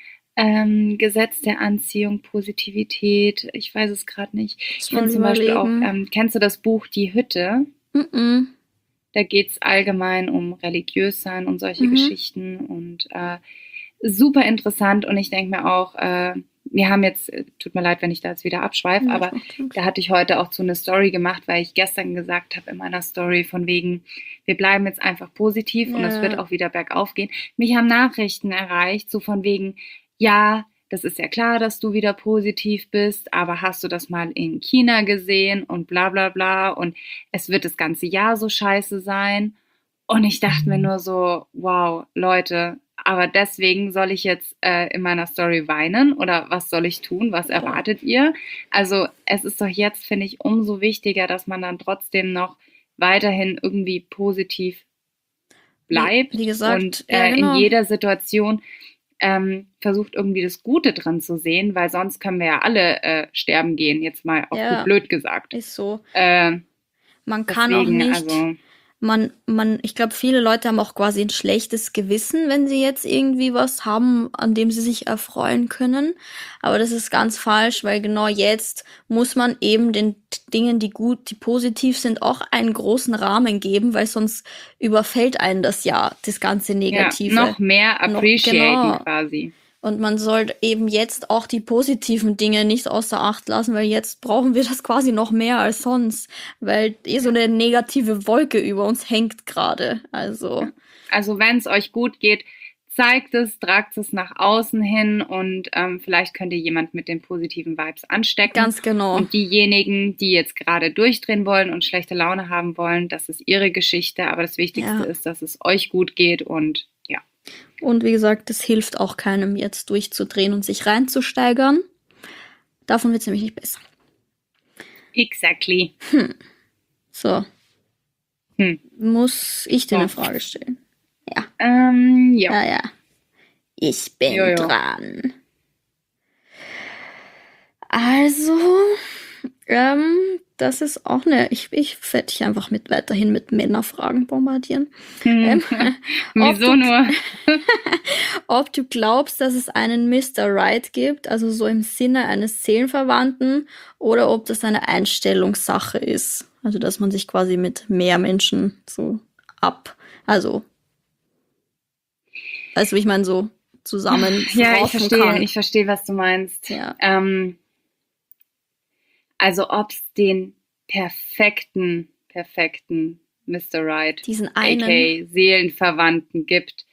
ähm, Gesetz der Anziehung, Positivität. Ich weiß es gerade nicht. Ich finde zum Beispiel auch, ähm, kennst du das Buch Die Hütte?
Mm-mm.
Da geht es allgemein um religiös sein und solche
Mhm.
Geschichten und äh, super interessant. Und ich denke mir auch, äh, wir haben jetzt, äh, tut mir leid, wenn ich da jetzt wieder abschweife,
Ja,
aber
das macht nichts.
da hatte ich heute auch so eine Story gemacht, weil ich gestern gesagt habe in meiner Story von wegen, wir bleiben jetzt einfach positiv und es
Ja.
wird auch wieder bergauf gehen. Mich haben Nachrichten erreicht, so von wegen, ja, das ist ja klar, dass du wieder positiv bist, aber hast du das mal in China gesehen und bla bla bla und es wird das ganze Jahr so scheiße sein. Und ich dachte mir nur so, wow, Leute, aber deswegen soll ich jetzt äh, in meiner Story weinen oder was soll ich tun? Was
Ja.
erwartet ihr? Also es ist doch jetzt, finde ich, umso wichtiger, dass man dann trotzdem noch weiterhin irgendwie positiv bleibt
Wie- wie gesagt,
und
ja,
äh,
genau.
in jeder Situation ähm, versucht irgendwie das Gute dran zu sehen, weil sonst können wir ja alle äh, sterben gehen, jetzt mal auf
Ja.
gut blöd gesagt.
Ist so.
Äh,
Man kann auch
deswegen,
nicht,
also
man, man, ich glaube, viele Leute haben auch quasi ein schlechtes Gewissen, wenn sie jetzt irgendwie was haben, an dem sie sich erfreuen können. Aber das ist ganz falsch, weil genau jetzt muss man eben den Dingen, die gut, die positiv sind, auch einen großen Rahmen geben, weil sonst überfällt einen das Jahr, das ganze
ja,
Negative.
noch mehr
Noch-
appreciaten
genau.
quasi.
Und man sollte eben jetzt auch die positiven Dinge nicht außer Acht lassen, weil jetzt brauchen wir das quasi noch mehr als sonst, weil eh so eine negative Wolke über uns hängt gerade. Also,
Also wenn es euch gut geht, zeigt es, tragt es nach außen hin und ähm, vielleicht könnt ihr jemand mit den positiven Vibes anstecken.
Ganz genau.
Und diejenigen, die jetzt gerade durchdrehen wollen und schlechte Laune haben wollen, das ist ihre Geschichte, aber das Wichtigste
Ja.
ist, dass es euch gut geht und ja.
Und wie gesagt, das hilft auch keinem jetzt durchzudrehen und sich reinzusteigern. Davon wird es nämlich nicht besser.
Exactly.
Hm. So.
Hm.
Muss ich dir
So.
eine Frage stellen? Ja.
Ähm, ja.
Ja, ja. Ich bin
Jo, jo.
dran. Also, ähm, das ist auch eine, ich, ich werde dich einfach mit weiterhin mit Männerfragen bombardieren.
Hm.
Ähm,
Wieso
ob du-
nur?
Ob du glaubst, dass es einen Mister Right gibt, also so im Sinne eines Seelenverwandten, oder ob das eine Einstellungssache ist. Also, dass man sich quasi mit mehr Menschen so ab, also, weißt du, wie ich meine, so zusammen
Ja, ich
raufen
verstehe,
kann.
ich verstehe, was du meinst.
Ja.
Ähm, also ob es den perfekten, perfekten Mister Right,
Diesen einen.
aka Seelenverwandten gibt,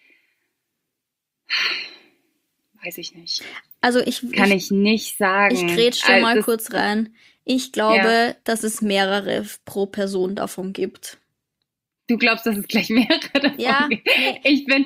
weiß ich nicht.
Also ich,
Kann
ich,
ich nicht sagen.
ich grätsch da
Also
mal
das-
kurz rein. Ich glaube,
Ja.
dass es mehrere pro Person davon gibt.
Du glaubst, dass es gleich mehrere davon
Ja,
gibt?
nee.
Ich bin...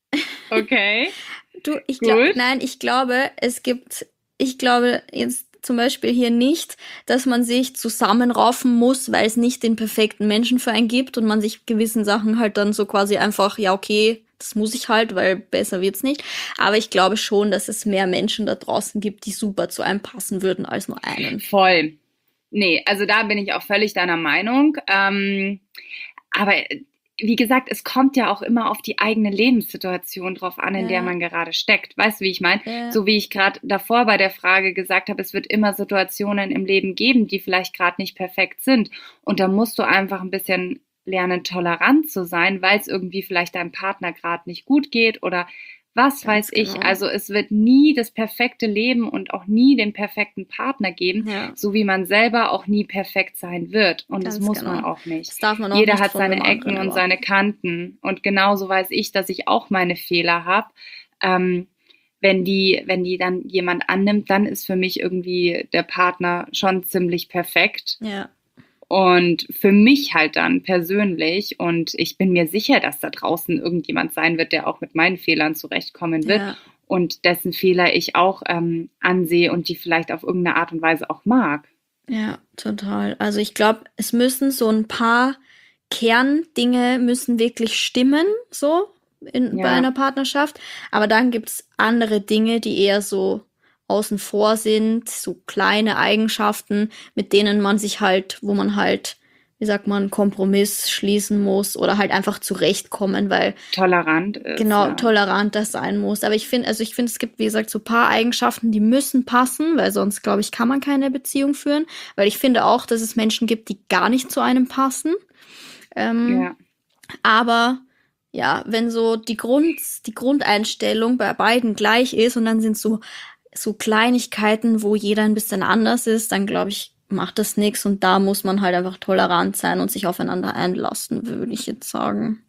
Okay.
Du, ich glaube,
Gut.
nein, ich glaube, es gibt, ich glaube jetzt zum Beispiel hier nicht, dass man sich zusammenraufen muss, weil es nicht den perfekten Menschen für einen gibt und man sich gewissen Sachen halt dann so quasi einfach, ja okay, das muss ich halt, weil besser wird's nicht. Aber ich glaube schon, dass es mehr Menschen da draußen gibt, die super zu einem passen würden als nur einen.
Voll. Nee, also da bin ich auch völlig deiner Meinung. Ähm, aber wie gesagt, es kommt ja auch immer auf die eigene Lebenssituation drauf an, in
Ja.
der man gerade steckt. Weißt du, wie ich meine?
Ja.
So wie ich gerade davor bei der Frage gesagt habe, es wird immer Situationen im Leben geben, die vielleicht gerade nicht perfekt sind. Und da musst du einfach ein bisschen lernen, tolerant zu sein, weil es irgendwie vielleicht deinem Partner gerade nicht gut geht oder was
Ganz
weiß ich.
genau.
Also es wird nie das perfekte Leben und auch nie den perfekten Partner geben,
Ja.
so wie man selber auch nie perfekt sein wird. Und das
Ganz
muss
genau.
man auch nicht.
Das darf man auch
Jeder
nicht
hat
von
seine
dem
Ecken
anderen
und seine
erwarten.
Kanten. Und genauso weiß ich, dass ich auch meine Fehler habe. Ähm, wenn die, wenn die dann jemand annimmt, dann ist für mich irgendwie der Partner schon ziemlich perfekt.
Ja.
Und für mich halt dann persönlich. Und ich bin mir sicher, dass da draußen irgendjemand sein wird, der auch mit meinen Fehlern zurechtkommen wird.
Ja.
Und dessen Fehler ich auch ähm, ansehe und die vielleicht auf irgendeine Art und Weise auch mag.
Ja, total. Also ich glaube, es müssen so ein paar Kerndinge müssen wirklich stimmen, so in,
Ja.
bei einer Partnerschaft. Aber dann gibt's andere Dinge, die eher so außen vor sind, so kleine Eigenschaften, mit denen man sich halt, wo man halt, wie sagt man, einen Kompromiss schließen muss oder halt einfach zurechtkommen, weil
Tolerant ist.
genau
ja.
toleranter sein muss. Aber ich finde, also ich finde, es gibt, wie gesagt, so ein paar Eigenschaften, die müssen passen, weil sonst, glaube ich, kann man keine Beziehung führen. Weil ich finde auch, dass es Menschen gibt, die gar nicht zu einem passen. Ähm,
Ja.
Aber ja, wenn so die Grund, die Grundeinstellung bei beiden gleich ist und dann sind so so Kleinigkeiten, wo jeder ein bisschen anders ist, dann glaube ich, macht das nichts und da muss man halt einfach tolerant sein und sich aufeinander einlassen, würde ich jetzt sagen.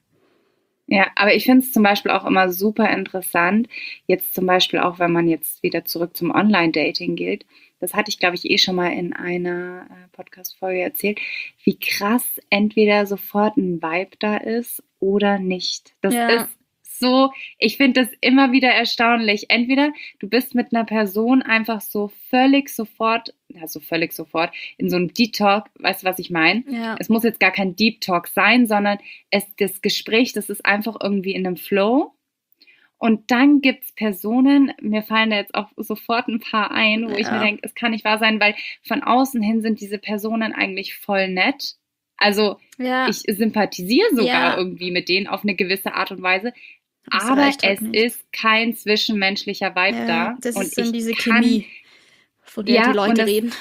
Ja, aber ich finde es zum Beispiel auch immer super interessant, jetzt zum Beispiel auch, wenn man jetzt wieder zurück zum Online-Dating geht, das hatte ich, glaube ich, eh schon mal in einer äh, Podcast-Folge erzählt, wie krass entweder sofort ein Vibe da ist oder nicht. Das
Ja.
ist so, ich finde das immer wieder erstaunlich. Entweder du bist mit einer Person einfach so völlig sofort, also völlig sofort, in so einem Deep Talk, weißt du, was ich meine?
Ja.
Es muss jetzt gar kein Deep Talk sein, sondern es, das Gespräch, das ist einfach irgendwie in einem Flow. Und dann gibt's Personen, mir fallen da jetzt auch sofort ein paar ein, wo ich
Ja.
mir denke, es kann nicht wahr sein, weil von außen hin sind diese Personen eigentlich voll nett. Also
Ja,
ich sympathisiere sogar
Ja.
irgendwie mit denen auf eine gewisse Art und Weise.
das
Aber
reicht halt
es
nicht.
ist kein zwischenmenschlicher Vibe
ja,
da.
das
und
ist dann
ich
diese
kann,
Chemie, von der
Ja,
die
und
Leute
das-
reden.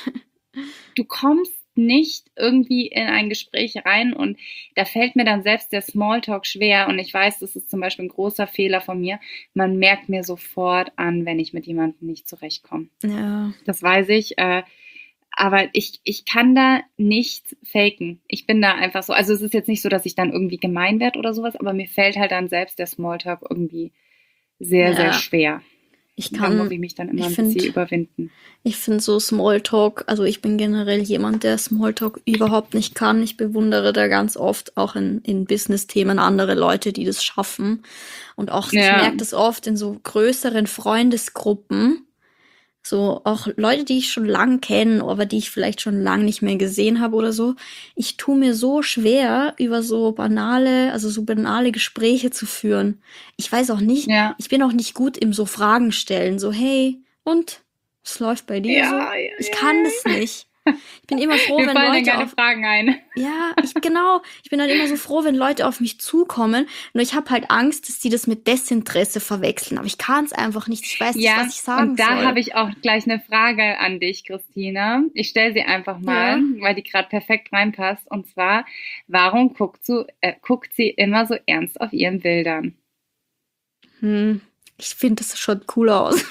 Du kommst nicht irgendwie in ein Gespräch rein und da fällt mir dann selbst der Smalltalk schwer und ich weiß, das ist zum Beispiel ein großer Fehler von mir. Man merkt mir sofort an, wenn ich mit jemandem nicht zurechtkomme.
Ja,
Das weiß ich. Äh, aber ich, ich kann da nicht faken. Ich bin da einfach so, also es ist jetzt nicht so, dass ich dann irgendwie gemein werde oder sowas, aber mir fällt halt dann selbst der Smalltalk irgendwie sehr, sehr
Ja,
schwer.
ich
Da muss
kann,
ich mich dann immer
ich
ein bisschen
finde,
überwinden.
ich finde so Smalltalk, also ich bin generell jemand, der Smalltalk überhaupt nicht kann. Ich bewundere da ganz oft auch in, in Business-Themen andere Leute, die das schaffen. Und auch, ich
Ja,
merke das oft in so größeren Freundesgruppen. So auch Leute, die ich schon lang kenne, aber die ich vielleicht schon lang nicht mehr gesehen habe oder so. Ich tue mir so schwer, über so banale, also so banale Gespräche zu führen. Ich weiß auch nicht,
ja,
ich bin auch nicht gut im so Fragen stellen. So, hey, und? Was läuft bei dir so?
ja, ja,
Ich kann das
ja.
nicht. Ich bin immer froh,
Mir
wenn
fallen dann
Leute
keine
auf,
Fragen ein.
ja, ich genau. Ich bin dann immer so froh, wenn Leute auf mich zukommen. Nur ich habe halt Angst, dass die das mit Desinteresse verwechseln. Aber ich kann es einfach nicht. Ich weiß nicht, was
Ja,
ich sagen
und da
soll.
habe ich auch gleich eine Frage an dich, Christina. Ich stelle sie einfach mal,
Ja.
weil die gerade perfekt reinpasst. Und zwar, warum guckt, so, äh, guckt sie immer so ernst auf ihren Bildern?
Hm. Ich finde, das schaut cooler aus.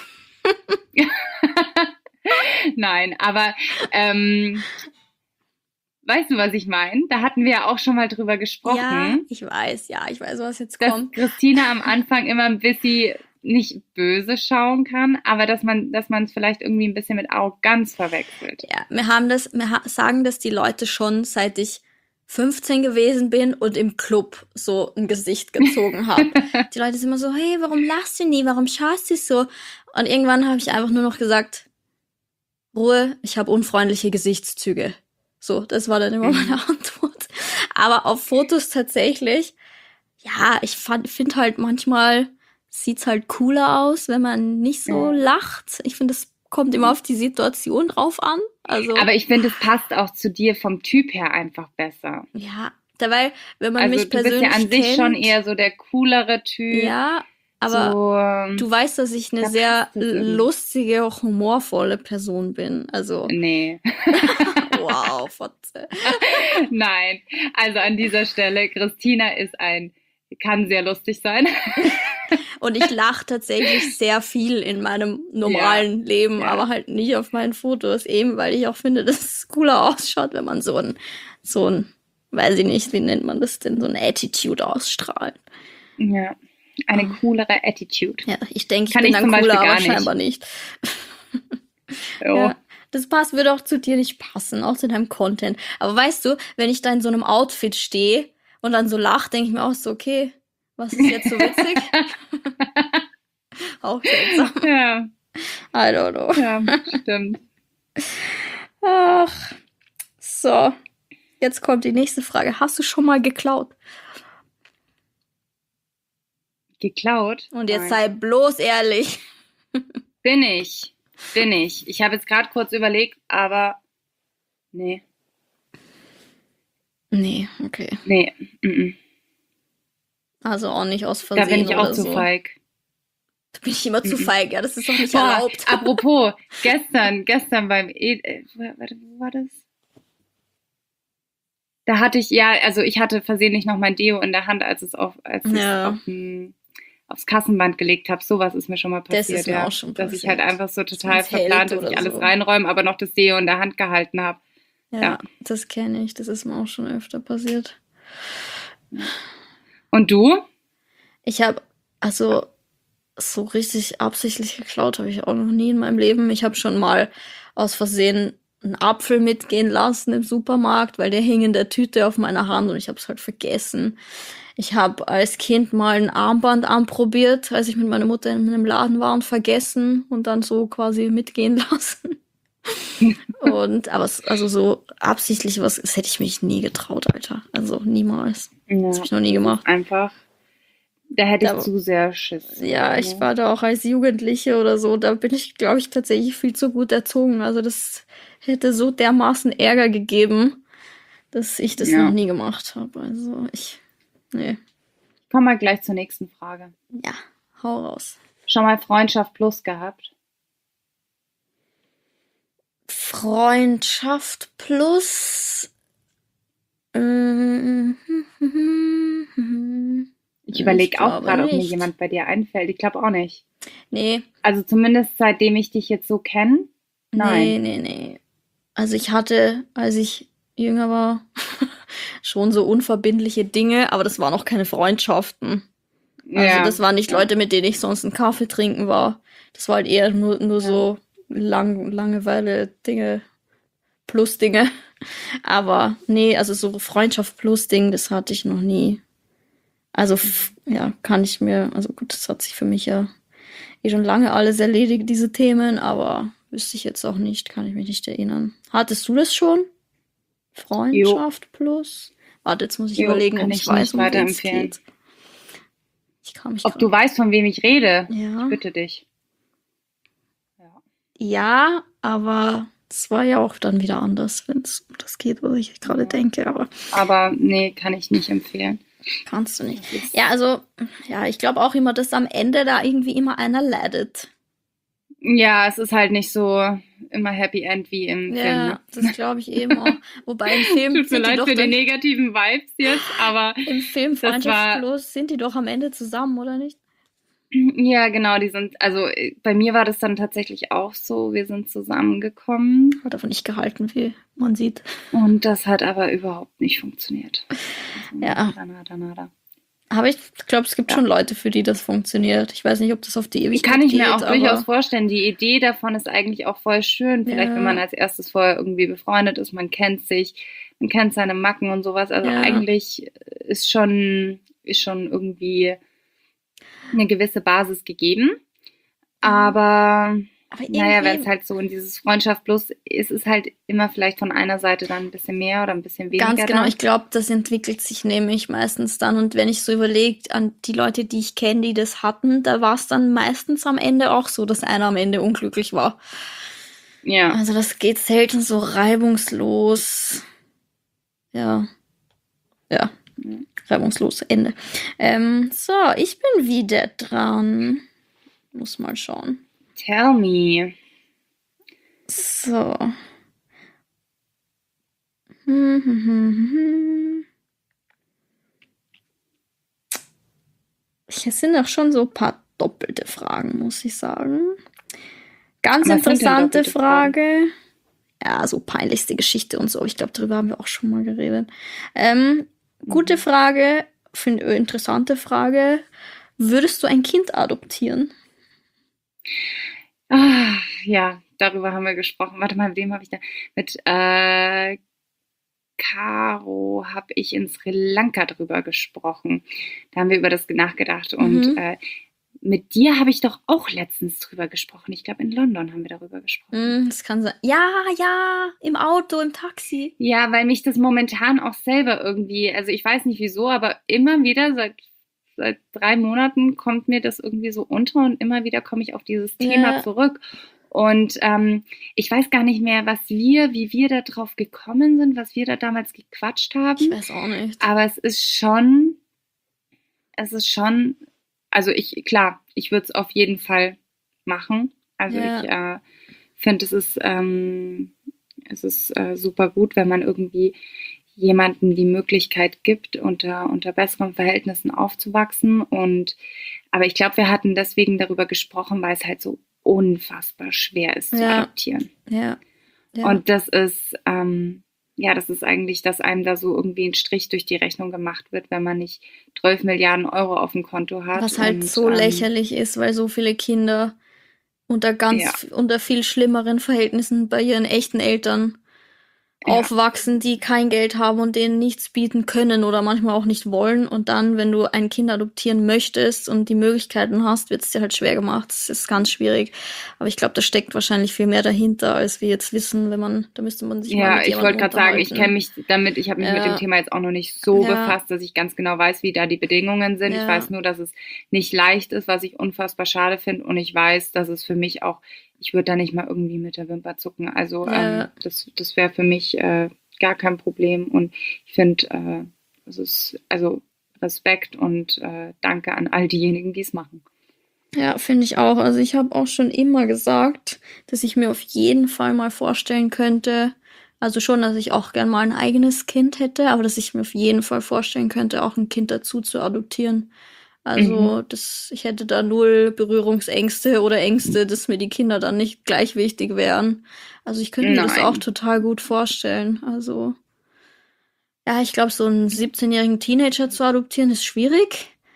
Nein, aber ähm, weißt du, was ich meine? Da hatten wir ja auch schon mal drüber
Ja,
gesprochen,
ich weiß, ja, ich weiß, was jetzt
dass
kommt.
Christina am Anfang immer ein bisschen nicht böse schauen kann, aber dass man, dass man es vielleicht irgendwie ein bisschen mit Arroganz verwechselt.
Ja, wir haben das, wir ha sagen das die Leute schon, seit ich fünfzehn gewesen bin und im Club so ein Gesicht gezogen habe. Die Leute sind immer so, hey, warum lachst du nie? Warum schaust du so? Und irgendwann habe ich einfach nur noch gesagt, Ruhe, ich habe unfreundliche Gesichtszüge. So, das war dann immer
Mhm.
meine Antwort. Aber auf Fotos tatsächlich, ja, ich finde halt manchmal sieht's halt cooler aus, wenn man nicht so
Ja.
lacht. Ich finde, das kommt immer auf die Situation drauf an. Also,
Aber ich finde, es passt auch zu dir vom Typ her einfach besser.
ja, dabei, wenn man
Also
mich
du bist ja
persönlich
an sich schon
kennt,
eher so der coolere Typ.
ja, aber
So, ähm,
du weißt, dass ich eine
da
sehr
passt es irgendwie.
lustige, auch humorvolle Person bin. Also,
Nee.
wow, Fotze.
Nein. Also an dieser Stelle, Christina ist ein, kann sehr lustig sein.
Und ich lache tatsächlich sehr viel in meinem
Ja,
normalen Leben,
ja.
aber halt nicht auf meinen Fotos, eben weil ich auch finde, dass es cooler ausschaut, wenn man so ein, so ein, weiß ich nicht, wie nennt man das denn, so eine Attitude ausstrahlt.
Ja. Eine coolere Attitude.
Ja, ich denke, ich
Kann
bin
ich
dann
zum Beispiel
cooler, aber
gar nicht.
scheinbar nicht.
Jo.
Ja, das passt, würde auch zu dir nicht passen, auch zu deinem Content. Aber weißt du, wenn ich da in so einem Outfit stehe und dann so lache, denke ich mir auch so, okay, was ist jetzt so witzig? Auch seltsam.
Ja,
I don't know.
ja, stimmt.
Ach, so. Jetzt kommt die nächste Frage. Hast du schon mal geklaut?
Geklaut?
Und jetzt
Nein.
sei bloß ehrlich.
Bin ich. Bin ich. Ich habe jetzt gerade kurz überlegt, aber nee.
Nee, okay.
Nee. Mm-mm.
Also auch nicht aus
Da
Versehen
bin ich auch
oder
zu
so.
feig.
Da bin ich immer zu
Mm-mm.
feig, ja, das ist doch nicht
Boah,
erlaubt.
apropos, gestern, gestern beim e äh, warte, wo war das? Da hatte ich, ja, also ich hatte versehentlich noch mein Deo in der Hand, als es auf, als ich
Ja.
auf den, aufs Kassenband gelegt habe. Sowas ist mir schon mal
Das
passiert,
ist mir
ja.
auch schon
Dass ich
passiert.
halt einfach so
Dass
total
man's hält
verplant, dass
oder
ich alles
so.
reinräume, aber noch das Deo in der Hand gehalten habe.
Ja,
Ja.
das kenne ich. Das ist mir auch schon öfter passiert.
Und du?
Ich habe, also so richtig absichtlich geklaut habe ich auch noch nie in meinem Leben. Ich habe schon mal aus Versehen einen Apfel mitgehen lassen im Supermarkt, weil der hing in der Tüte auf meiner Hand und ich habe es halt vergessen. Ich habe als Kind mal ein Armband anprobiert, als ich mit meiner Mutter in einem Laden war und vergessen und dann so quasi mitgehen lassen. Und aber es, also so absichtlich was, das hätte ich mich nie getraut, Alter. Also niemals.
Ja,
Das habe ich noch nie gemacht.
einfach. Da hätte ich
Da-
zu sehr Schiss.
Ja, ich war da auch als Jugendliche oder so, da bin ich, glaube ich, tatsächlich viel zu gut erzogen. Also das hätte so dermaßen Ärger gegeben, dass ich das
Ja.
noch nie gemacht habe. Also ich, nee,
Komm mal gleich zur nächsten Frage.
ja, hau raus.
Schon mal Freundschaft plus gehabt?
Freundschaft plus. mm,
Ich
Ich
überlege auch
glaube
gerade, ob mir
nicht.
jemand bei dir einfällt. Ich glaube auch nicht.
Nee,
Also zumindest seitdem ich dich jetzt so kenne.
nee,
Nein.
nee, nee. Also ich hatte, als ich jünger war, schon so unverbindliche Dinge, aber das waren auch keine Freundschaften. Also
Ja,
das waren nicht
ja.
Leute, mit denen ich sonst einen Kaffee trinken war. Das war halt eher nur, nur
Ja.
so lang, Langeweile-Dinge plus Dinge. Aber nee, also so Freundschaft plus Ding, das hatte ich noch nie. Also f- ja, kann ich mir, also gut, das hat sich für mich ja eh schon lange alles erledigt, diese Themen, aber wüsste ich jetzt auch nicht, kann ich mich nicht erinnern. Hattest du das schon?
Jo,
Freundschaft plus? Warte, jetzt muss ich
jo,
überlegen,
kann
ob ich
ich
weiß,
nicht
um wen es
weiterempfehlen.
geht. Ich kann mich
Ob du
gerade.
weißt, von wem ich rede? Ich
Ja.
bitte dich. Ja.
Ja, aber es war ja auch dann wieder anders, wenn es um das geht, was ich gerade
Ja.
denke, aber
Aber nee, kann ich nicht empfehlen.
kannst du nicht.
Das ist,
Ja, also, ja, ich glaube auch immer, dass am Ende da irgendwie immer einer leidet.
ja, es ist halt nicht so immer Happy End wie im Film,
Ja,
ne?
das glaube ich eben auch. Wobei im Film
Tut mir
sind die
leid
doch
für die
dann,
negativen Vibes jetzt, aber
im Film
das
Freundschaft
war,
plus sind die doch am Ende zusammen, oder nicht?
ja, genau, die sind, also äh, bei mir war das dann tatsächlich auch so, wir sind zusammengekommen
Hat aber nicht gehalten, wie man sieht.
und das hat aber überhaupt nicht funktioniert. Also
Ja,
nada, nada, nada.
aber ich glaube, es gibt
Ja.
schon Leute, für die das funktioniert. Ich weiß nicht, ob das auf die Ewigkeit
Kann ich
geht,
mir auch durchaus
aber
vorstellen. Die Idee davon ist eigentlich auch voll schön. Vielleicht, wenn man
ja,
als erstes vorher irgendwie befreundet ist, man kennt sich, man kennt seine Macken und sowas. Also
ja.
eigentlich ist schon, ist schon irgendwie eine gewisse Basis gegeben. Aber
Aber
naja, wenn es
irgendwie,
halt so in dieses Freundschaft plus ist, ist halt immer vielleicht von einer Seite dann ein bisschen mehr oder ein bisschen
ganz
weniger
genau,
da.
ich glaube, das entwickelt sich nämlich meistens dann. Und wenn ich so überlege an die Leute, die ich kenne, die das hatten, da war es dann meistens am Ende auch so, dass einer am Ende unglücklich war.
Ja.
Also das geht selten so reibungslos. Ja, ja, reibungslos, Ende. Ähm, so, ich bin wieder dran. Muss mal schauen.
Tell me.
So. Hm, hm, hm, hm, hm. Es sind auch schon so ein paar doppelte Fragen, muss ich sagen. Ganz
Was sind denn
interessante
doppelte Fragen?
Frage. Ja, so peinlichste Geschichte und so. Ich glaube, darüber haben wir auch schon mal geredet. Ähm, gute
Mhm.
Frage, finde äh, interessante Frage. Würdest du ein Kind adoptieren?
Ah, ja, darüber haben wir gesprochen. Warte mal, mit wem habe ich da? Mit äh, Caro habe ich in Sri Lanka drüber gesprochen. Da haben wir über das nachgedacht. Und
Mhm.
äh, mit dir habe ich doch auch letztens drüber gesprochen. Ich glaube, in London haben wir darüber gesprochen.
Mm, das kann sein. Ja, ja, im Auto, im Taxi.
Ja, weil mich das momentan auch selber irgendwie, also ich weiß nicht wieso, aber immer wieder seit, seit drei Monaten kommt mir das irgendwie so unter und immer wieder komme ich auf dieses Thema
Ja,
zurück. Und ähm, ich weiß gar nicht mehr, was wir, wie wir da drauf gekommen sind, was wir da damals gequatscht
ich
haben.
weiß auch nicht.
Aber es ist schon, es ist schon, also ich, klar, ich würde es auf jeden Fall machen. Also
Ja,
ich äh, finde, es ist, ähm, es ist äh, super gut, wenn man irgendwie jemandem die Möglichkeit gibt, unter, unter besseren Verhältnissen aufzuwachsen. Und aber ich glaube, wir hatten deswegen darüber gesprochen, weil es halt so unfassbar schwer ist zu
ja,
adoptieren.
ja, ja.
Und das ist, ähm, ja, das ist eigentlich, dass einem da so irgendwie ein Strich durch die Rechnung gemacht wird, wenn man nicht zwölf Milliarden Euro auf dem Konto hat.
Was halt
Und
so
ähm,
lächerlich ist, weil so viele Kinder unter
ja,
ganz, unter viel schlimmeren Verhältnissen bei ihren echten Eltern
ja,
aufwachsen, die kein Geld haben und denen nichts bieten können oder manchmal auch nicht wollen. Und dann, wenn du ein Kind adoptieren möchtest und die Möglichkeiten hast, wird es dir halt schwer gemacht. Das ist ganz schwierig. Aber ich glaube, da steckt wahrscheinlich viel mehr dahinter, als wir jetzt wissen, wenn man, da müsste man sich mal
ja,
mit
ich wollte
jemandem
gerade sagen, ich kenne
unterhalten.
mich damit, ich habe mich mit dem
Ja,
Thema jetzt auch noch nicht so
ja,
befasst, dass ich ganz genau weiß, wie da die Bedingungen sind. Ich weiß
ja,
nur, dass es nicht leicht ist, was ich unfassbar schade finde. Und ich weiß, dass es für mich auch, ich würde da nicht mal irgendwie mit der Wimper zucken. Also ähm,
ja.
das, das wäre für mich äh, gar kein Problem. Und ich finde, äh, es ist also Respekt und äh, danke an all diejenigen, die es machen.
Ja, finde ich auch. Also ich habe auch schon immer gesagt, dass ich mir auf jeden Fall mal vorstellen könnte, also schon, dass ich auch gern mal ein eigenes Kind hätte, aber dass ich mir auf jeden Fall vorstellen könnte, auch ein Kind dazu zu adoptieren.
Mhm.
Also das, ich hätte da null Berührungsängste oder Ängste, dass mir die Kinder dann nicht gleich wichtig wären. Also ich könnte mir das auch
Nein.
total gut vorstellen. Also ja, ich glaube, so einen siebzehnjährigen Teenager zu adoptieren ist schwierig.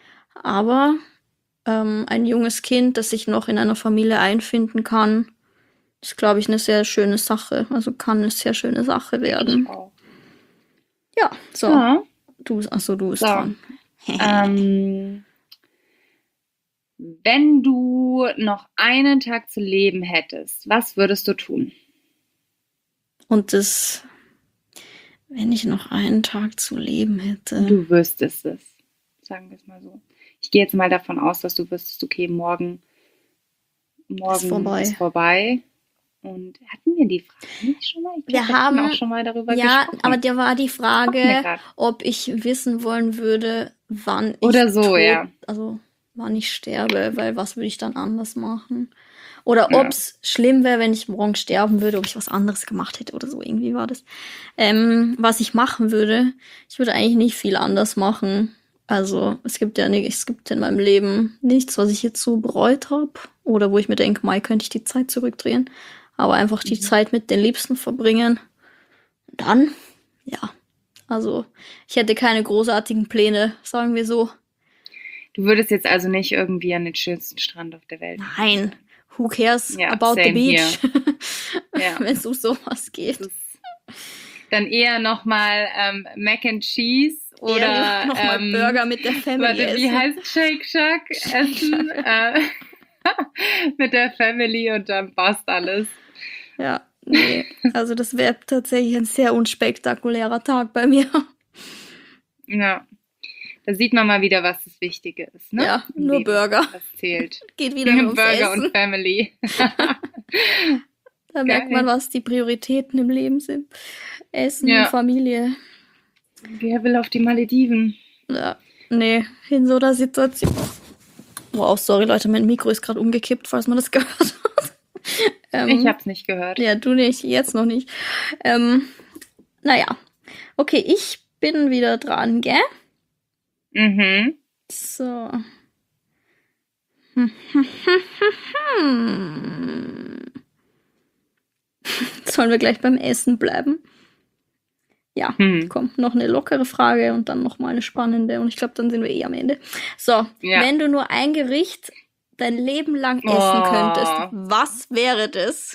Aber ähm, ein junges Kind, das sich noch in einer Familie einfinden kann, ist, glaube ich, eine sehr schöne Sache. Also kann eine sehr schöne Sache werden.
Ich auch.
Ja, so.
Ja.
Du, achso, du bist
So.
dran.
Ähm, wenn du noch einen Tag zu leben hättest, was würdest du tun?
Und das, wenn ich noch einen Tag zu leben hätte.
Du wüsstest es, sagen wir es mal so. Ich gehe jetzt mal davon aus, dass du wüsstest, okay, morgen, morgen
Ist vorbei.
ist vorbei. Und hatten wir die Frage nicht schon mal? Ich glaub,
Wir
wir hatten
haben-
auch schon mal darüber
Ja,
gesprochen.
aber dir war die
Kommt mir
Frage,
grad.
ob ich wissen wollen würde, wann ich
Oder so,
tot,
ja.
also wann ich sterbe, weil was würde ich dann anders machen? Oder
Ja.
ob es schlimm wäre, wenn ich morgen sterben würde, ob ich was anderes gemacht hätte oder so, irgendwie war das. Ähm, was ich machen würde, ich würde eigentlich nicht viel anders machen. Also es gibt ja nicht, es gibt in meinem Leben nichts, was ich jetzt so bereut habe oder wo ich mir denke, mal könnte ich die Zeit zurückdrehen. Aber einfach die
Mhm.
Zeit mit den Liebsten verbringen. Dann, ja, also ich hätte keine großartigen Pläne, sagen wir so.
Du würdest jetzt also nicht irgendwie an den schönsten Strand auf der Welt.
Nein, who cares
Ja,
about the
same
beach,
Ja.
wenn es um sowas
Das
geht.
ist dann eher nochmal ähm, Mac and Cheese oder
Eher nochmal
ähm,
Burger mit der Family
warte, wie
essen.
heißt Shake Shack essen äh, mit der Family und dann passt alles.
Ja, nee, also das wäre tatsächlich ein sehr unspektakulärer Tag bei mir.
Ja, da sieht man mal wieder, was das Wichtige ist, ne?
Ja,
Im
nur
Leben,
Burger.
Was zählt.
Geht wieder nur ums
Burger
Essen.
und Family.
Da merkt man, was die Prioritäten im Leben sind. Essen
Ja.
und Familie.
Wer will auf die Malediven?
Ja, nee, in so einer Situation. Wow, sorry Leute, mein Mikro ist gerade umgekippt, falls man das gehört hat. ähm,
Ich hab's nicht gehört.
Ja, du nicht, jetzt noch nicht. Ähm, naja, okay, ich bin wieder dran, gell?
Mhm.
So. Sollen wir gleich beim Essen bleiben? Ja,
Hm.
komm, noch eine lockere Frage und dann noch mal eine spannende. Und ich glaube, dann sind wir eh am Ende. So,
Ja.
wenn du nur ein Gericht dein Leben lang essen
Oh.
könntest, was wäre das?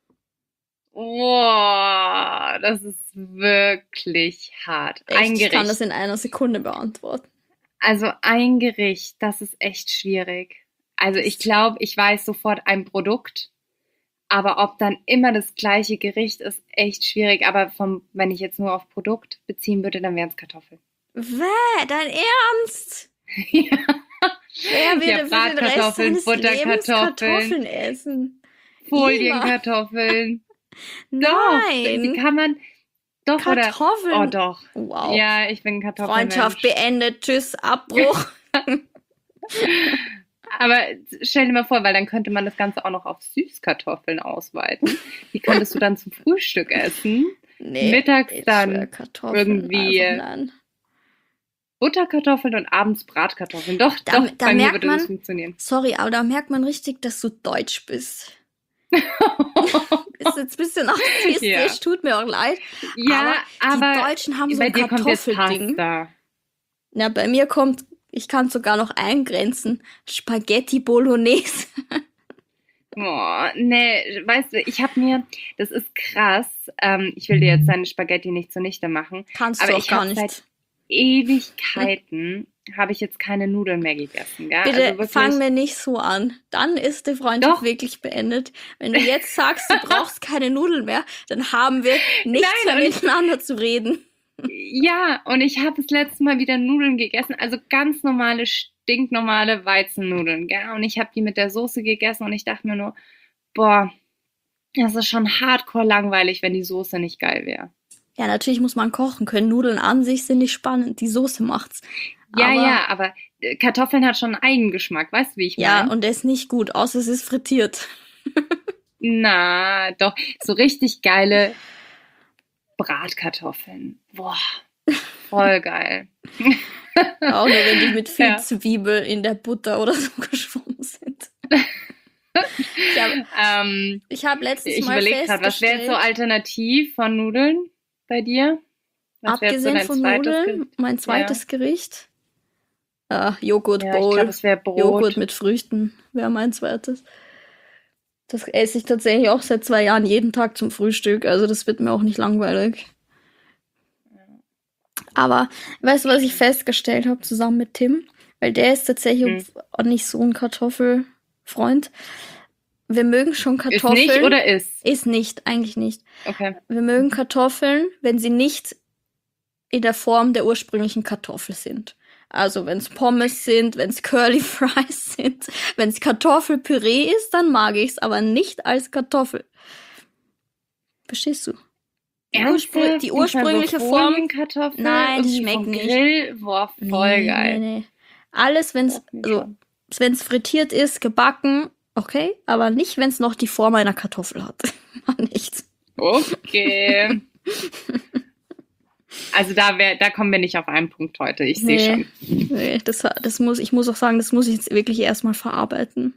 Boah, das ist wirklich hart.
Echt,
Ein
ich kann das
Gericht.
in einer Sekunde beantworten.
Also ein Gericht, das ist echt schwierig. Also ich glaube, ich weiß sofort ein Produkt, aber ob dann immer das gleiche Gericht ist, echt schwierig. Aber vom, wenn ich jetzt nur auf Produkt beziehen würde, dann wären es Kartoffeln.
Wäh, dein Ernst?
Ja.
Wer würde
Ja,
für den Rest
Bratkartoffeln,
seines Lebens
Butterkartoffeln.
Kartoffeln essen?
Folienkartoffeln. Doch, die
Nein,
kann man doch oder
Kartoffeln.
oh doch.
Wow.
Ja, ich bin Kartoffelmensch.
Freundschaft beendet, tschüss, Abbruch.
Aber stell dir mal vor, weil dann könnte man das Ganze auch noch auf Süßkartoffeln ausweiten. Die könntest du dann zum Frühstück essen.
Nee,
Mittags
ich
dann
schwör, Kartoffeln
irgendwie
einfach nein.
Butterkartoffeln und abends Bratkartoffeln. Doch,
Da-
doch,
da
bei mir
merkt
würde
man-
das funktionieren.
Sorry, aber da merkt man richtig, dass du deutsch bist. Ist jetzt ein bisschen rassistisch,
Ja.
tut mir auch leid.
Ja, aber,
die Deutschen haben so
bei
ein
dir kommt jetzt
Kartoffelding.
Pasta.
Ja, bei mir kommt, ich kann sogar noch eingrenzen, Spaghetti Bolognese.
Boah, nee, weißt du, ich habe mir, das ist krass, ähm, ich will dir jetzt deine Spaghetti nicht zunichte machen,
Kannst
aber
du auch
ich
gar
habe
nicht.
seit Ewigkeiten habe ich jetzt keine Nudeln mehr gegessen, gell?
Bitte
also wirklich,
fang mir nicht so an. Dann ist die Freundschaft
Doch.
wirklich beendet. Wenn du jetzt sagst, du brauchst keine Nudeln mehr, dann haben wir nichts
Nein,
mehr
und ich-
miteinander zu reden.
Ja, und ich habe das letzte Mal wieder Nudeln gegessen, also ganz normale, stinknormale Weizennudeln, gell? Und ich habe die mit der Soße gegessen und ich dachte mir nur, boah, das ist schon hardcore langweilig, wenn die Soße nicht geil wäre.
Ja, natürlich muss man kochen können. Nudeln an sich sind nicht spannend. Die Soße macht's.
Ja,
Aber-
ja, aber äh, Kartoffeln hat schon einen Eigengeschmack, weißt du, wie ich
Ja,
meine?
und der ist nicht gut, außer es ist frittiert.
Na, doch, so richtig geile Bratkartoffeln. Boah, voll geil.
Auch nur, wenn die mit viel
Ja.
Zwiebel in der Butter oder so geschwommen sind. Ich habe
Ähm,
ich hab letztens
ich
mal
überlege gerade, was wäre jetzt so
festgestellt,
alternativ von Nudeln bei dir? Was wär jetzt so
abgesehen
dein
von
zweites
Nudeln,
Gericht?
mein zweites Gericht, Äh, Joghurt
Ja, ich
Bowl.
glaube, es wäre
Joghurt
Brot.
mit Früchten wäre mein zweites. Das esse ich tatsächlich auch seit zwei Jahren jeden Tag zum Frühstück. Also das wird mir auch nicht langweilig. Aber weißt du, was ich festgestellt habe zusammen mit Tim? Weil der ist tatsächlich
Hm.
auch nicht so ein Kartoffelfreund. Wir mögen schon
Ist
Kartoffeln.
nicht oder ist?
Ist nicht, eigentlich nicht.
Okay.
Wir mögen Kartoffeln, wenn sie nicht in der Form der ursprünglichen Kartoffel sind. Also wenn es Pommes sind, wenn es Curly Fries sind, wenn es Kartoffelpüree ist, dann mag ich es, aber nicht als Kartoffel. Verstehst du? Die, urspr
Ernsthaft?
die ursprüngliche Form.
Folienkartoffel?
Nein, das
Irgendwie
schmeckt
vom
nicht.
Grill? Boah, voll
Nee,
geil.
nee, nee. Alles, wenn es
Doch, mir
also,
schon.
wenn's frittiert ist, gebacken, okay, aber nicht, wenn es noch die Form einer Kartoffel hat. Nicht.
Okay. Also da, wär, da kommen wir nicht auf einen Punkt heute. Ich sehe
Nee,
schon.
nee, das, das muss, ich muss auch sagen, das muss ich jetzt wirklich erstmal verarbeiten.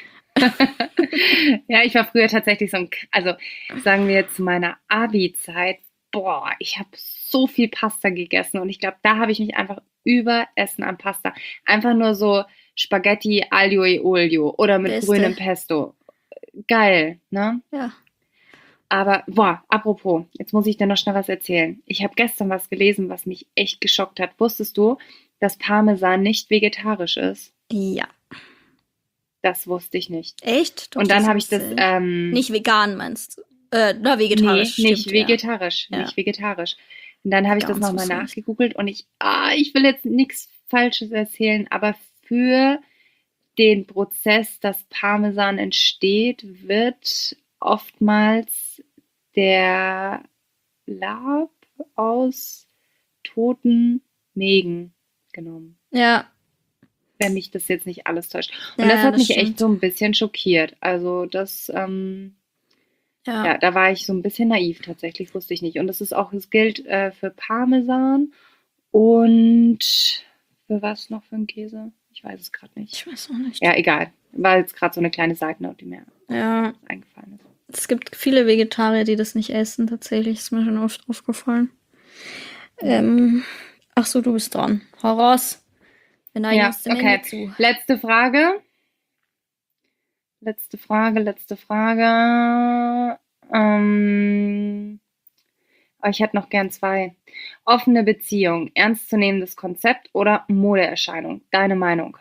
Ja, ich war früher tatsächlich so ein, K- also sagen wir zu meiner Abi-Zeit, boah, ich habe so viel Pasta gegessen und ich glaube, da habe ich mich einfach überessen an Pasta. Einfach nur so Spaghetti Aglio e Olio oder mit
Beste.
grünem Pesto. Geil, ne?
Ja.
Aber, boah, apropos, jetzt muss ich dir noch schnell was erzählen. Ich habe gestern was gelesen, was mich echt geschockt hat. Wusstest du, dass Parmesan nicht vegetarisch ist?
Ja.
Das wusste ich nicht.
Echt? Doch,
Und dann
das
habe ich das,
wusste ich.
ähm,
Nicht vegan meinst du? Äh, na, vegetarisch.
nee, nicht
stimmt, ja.
vegetarisch,
Ja.
nicht vegetarisch. Und dann habe ich das
Ganz
nochmal
wusste ich.
nachgegoogelt und ich, ah, ich will jetzt nichts Falsches erzählen, aber für den Prozess, dass Parmesan entsteht, wird oftmals der Lab aus toten Mägen genommen,
Ja,
wenn mich das jetzt nicht alles täuscht. Und
ja,
das hat
das
mich
stimmt.
echt so ein bisschen schockiert. Also das, ähm,
Ja.
ja, da war ich so ein bisschen naiv tatsächlich, wusste ich nicht. Und das ist auch, es gilt äh, für Parmesan und für was noch für einen Käse? Ich weiß es gerade nicht.
Ich weiß auch nicht.
Ja, egal. War jetzt gerade so eine kleine Side-Note, die mir
Ja,
eingefallen ist.
es gibt viele Vegetarier, die das nicht essen, tatsächlich. Ist mir schon oft aufgefallen. Ähm, ach so, du bist dran. Hau raus. Wir neigen
Ja,
uns dem
okay.
Ende zu.
Letzte Frage. Letzte Frage, letzte Frage. Ähm, oh, ich hätte noch gern zwei. Offene Beziehung, ernstzunehmendes Konzept oder Modeerscheinung? Deine Meinung?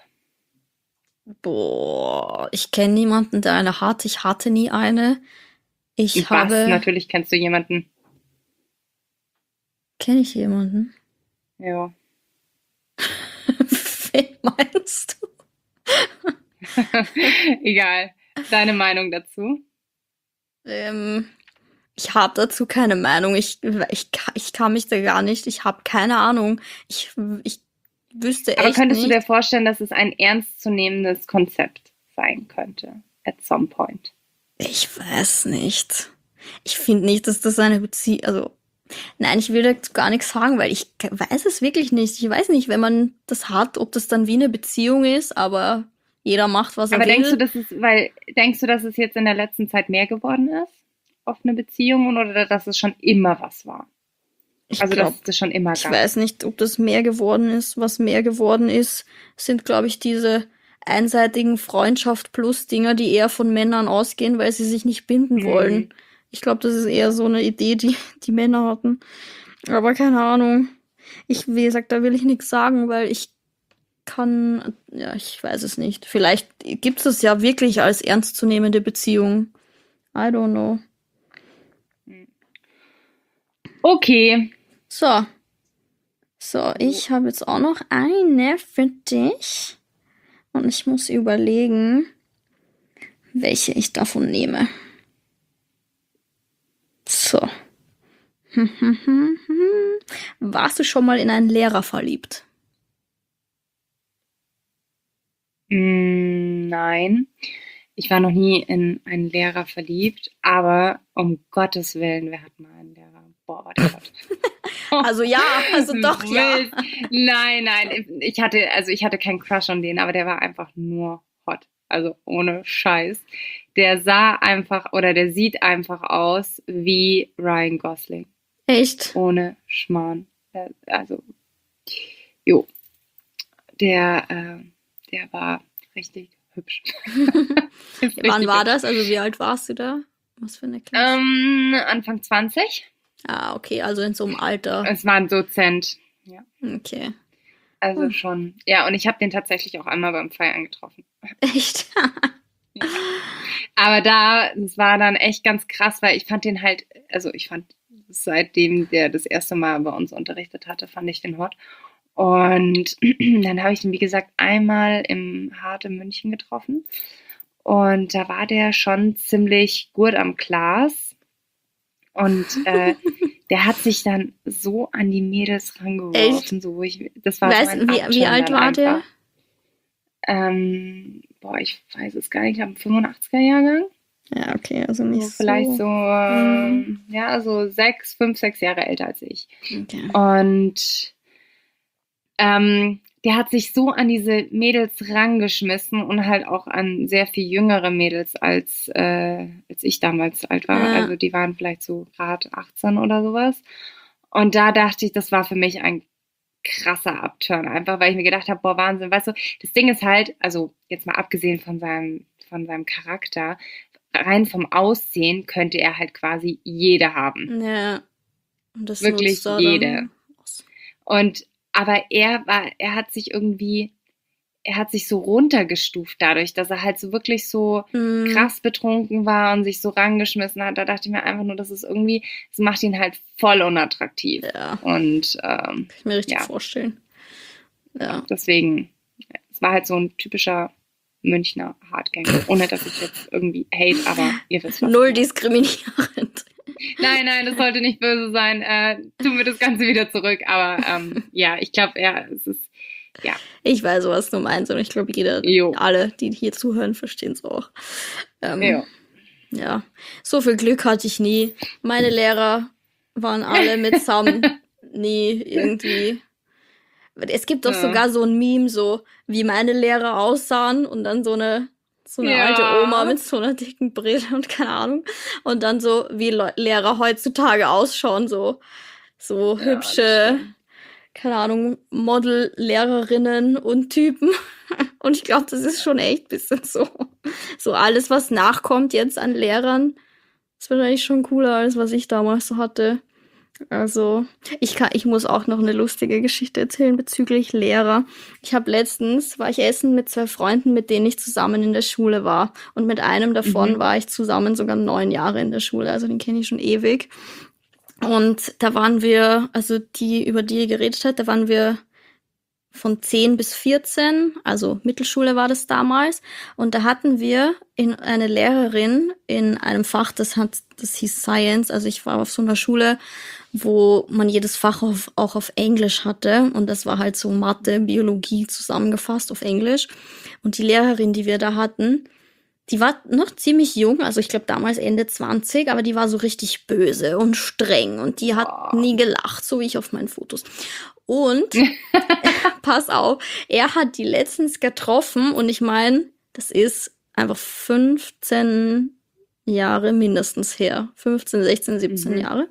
Boah, ich kenne niemanden, der eine hat. Ich hatte nie eine. Ich
Was?
habe.
Natürlich kennst du jemanden.
Kenne ich jemanden?
Ja.
Wen meinst du?
Egal. Deine Meinung dazu?
Ähm, ich habe dazu keine Meinung. Ich, ich, ka- ich kann mich da gar nicht. Ich habe keine Ahnung. Ich, ich wüsste
Aber
echt
könntest
nicht.
du dir vorstellen, dass es ein ernstzunehmendes Konzept sein könnte? At some point.
Ich weiß nicht. Ich finde nicht, dass das eine Beziehung. Also, nein, ich will dazu gar nichts sagen, weil ich ke- weiß es wirklich nicht. Ich weiß nicht, wenn man das hat, ob das dann wie eine Beziehung ist, aber jeder macht, was er
Aber
will.
denkst du, dass es, weil, denkst du, dass es jetzt in der letzten Zeit mehr geworden ist? Offene Beziehungen oder dass es schon immer was war?
Ich
Also,
glaub,
dass es das schon immer
ich
gab.
weiß nicht, ob das mehr geworden ist. Was mehr geworden ist, sind, glaube ich, diese einseitigen Freundschaft plus Dinger, die eher von Männern ausgehen, weil sie sich nicht binden
Mhm.
wollen. Ich glaube, das ist eher so eine Idee, die die Männer hatten. Aber keine Ahnung. Ich, wie gesagt, da will ich nichts sagen, weil ich kann, ja, ich weiß es nicht. Vielleicht gibt es es ja wirklich als ernstzunehmende Beziehung. I don't know.
Okay.
So. So, ich habe jetzt auch noch eine für dich. Und ich muss überlegen, welche ich davon nehme. So. Warst du schon mal in einen Lehrer verliebt?
Mm, nein. Ich war noch nie in einen Lehrer verliebt, aber um Gottes Willen, wer hat mal einen Lehrer? Boah, der Gott.
Also ja, also doch ja.
Wild. Nein, nein, ich hatte, also ich hatte keinen Crush on den, aber der war einfach nur hot. Also ohne Scheiß. Der sah einfach oder der sieht einfach aus wie Ryan Gosling.
Echt?
Ohne Schmarrn. Äh, Also, jo. der, äh, der war richtig hübsch. richtig
Wann war
hübsch.
das? Also wie alt warst du da? Was für eine Klasse?
Ähm, Anfang zwanzig.
Ah, okay, also in so einem Alter.
Es war ein Dozent. Ja.
Okay.
Also
Hm.
schon. Ja, und ich habe den tatsächlich auch einmal beim Feiern getroffen.
Echt?
Ja. Aber da, das war dann echt ganz krass, weil ich fand den halt, also ich fand, seitdem der das erste Mal bei uns unterrichtet hatte, fand ich den hot. Und dann habe ich ihn, wie gesagt, einmal im Hart in München getroffen. Und da war der schon ziemlich gut am Glas. Und äh, der hat sich dann so an die Mädels rangeworfen. So, wo ich, das war
Weißt,
so ein
wie, wie
Abturn
alt
dann
war
einfach.
der?
Ähm, boah, ich weiß es gar nicht, ich habe einen fünfundachtziger-Jahrgang.
Ja, okay, also
So,
nicht so.
vielleicht so, ähm,
Mhm.
ja, so sechs, fünf, sechs Jahre älter als ich.
Okay.
Und ähm, der hat sich so an diese Mädels rangeschmissen und halt auch an sehr viel jüngere Mädels, als, äh, als ich damals alt war.
Ja.
Also die waren vielleicht so gerade achtzehn oder sowas. Und da dachte ich, das war für mich ein krasser Upturn, einfach weil ich mir gedacht habe, boah, Wahnsinn, weißt du, das Ding ist halt, also jetzt mal abgesehen von seinem, von seinem Charakter, rein vom Aussehen könnte er halt quasi jede haben.
Ja. Und das
Wirklich
nutzt er
jede.
dann aus.
Und, aber er war, er hat sich irgendwie, er hat sich so runtergestuft dadurch, dass er halt so wirklich so
Mhm.
krass betrunken war und sich so rangeschmissen hat. Da dachte ich mir einfach nur, das ist irgendwie, das macht ihn halt voll unattraktiv.
Ja,
Und ähm,
kann ich mir richtig
ja.
vorstellen. Ja.
deswegen, es war halt so ein typischer Münchner Hardgänger. Ohne dass ich jetzt irgendwie hate, aber ihr wisst was.
Null
ich meine.
diskriminierend.
Nein, nein, das sollte nicht böse sein. Äh, tun wir das Ganze wieder zurück. Aber ähm, ja, ich glaube, ja, es ist, ja.
Ich weiß, was du meinst, und ich glaube, jeder,
Jo.
alle, die hier zuhören, verstehen es auch. Ähm,
Jo.
Ja, so viel Glück hatte ich nie. Meine Lehrer waren alle mitsamt nie irgendwie. Es gibt doch
Ja.
sogar so ein Meme, so wie meine Lehrer aussahen und dann so eine so eine
Ja.
alte Oma mit so einer dicken Brille und keine Ahnung. Und dann so, wie Le Lehrer heutzutage ausschauen, so, so
Ja,
hübsche,
das stimmt.
keine Ahnung, Model-Lehrerinnen und Typen. Und ich glaube, das ist schon echt ein bisschen so. So alles, was nachkommt jetzt an Lehrern, ist wahrscheinlich schon cooler, als was ich damals so hatte. Also, ich kann, ich muss auch noch eine lustige Geschichte erzählen bezüglich Lehrer. Ich habe letztens, war ich essen mit zwei Freunden, mit denen ich zusammen in der Schule war. Und mit einem davon
Mhm.
war ich zusammen sogar neun Jahre in der Schule. Also den kenne ich schon ewig. Und da waren wir, also die, über die ihr geredet habt, da waren wir von zehn bis vierzehn, also Mittelschule war das damals. Und da hatten wir in eine Lehrerin in einem Fach, das hat, das hieß Science. Also ich war auf so einer Schule, wo man jedes Fach auf, auch auf Englisch hatte. Und das war halt so Mathe, Biologie zusammengefasst auf Englisch. Und die Lehrerin, die wir da hatten, die war noch ziemlich jung, also ich glaube damals Ende zwanzig, aber die war so richtig böse und streng und die hat
Oh.
nie gelacht, so wie ich auf meinen Fotos. Und, pass auf, er hat die letztens getroffen und ich meine, das ist einfach fünfzehn Jahre mindestens her. fünfzehn, sechzehn, siebzehn
Mhm.
Jahre.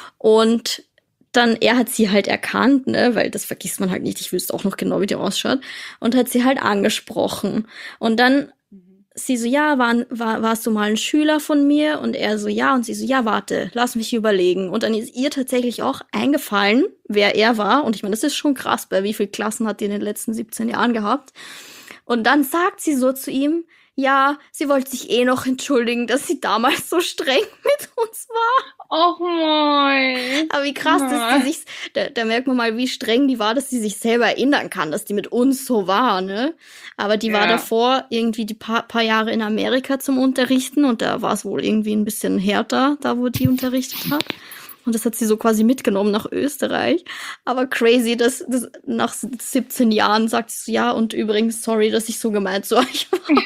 Und dann, er hat sie halt erkannt, ne, weil das vergisst man halt nicht, ich wüsste auch noch genau, wie die ausschaut, und hat sie halt angesprochen. Und dann sie so, ja, war, war, warst du mal ein Schüler von mir? Und er so, ja. Und sie so, ja, warte, lass mich überlegen. Und dann ist ihr tatsächlich auch eingefallen, wer er war. Und ich meine, das ist schon krass, bei wie vielen Klassen hat die in den letzten siebzehn Jahren gehabt. Und dann sagt sie so zu ihm, ja, sie wollte sich eh noch entschuldigen, dass sie damals so streng mit uns war.
Och moin.
Aber wie krass, dass die sich, da, da merkt man mal, wie streng die war, dass sie sich selber erinnern kann, dass die mit uns so war, ne? Aber die war
Ja.
davor irgendwie die paar, paar Jahre in Amerika zum Unterrichten und da war es wohl irgendwie ein bisschen härter, da wo die unterrichtet hat. Und das hat sie so quasi mitgenommen nach Österreich. Aber crazy, dass, dass nach siebzehn Jahren sagt sie so, ja, und übrigens, sorry, dass ich so gemeint zu euch war.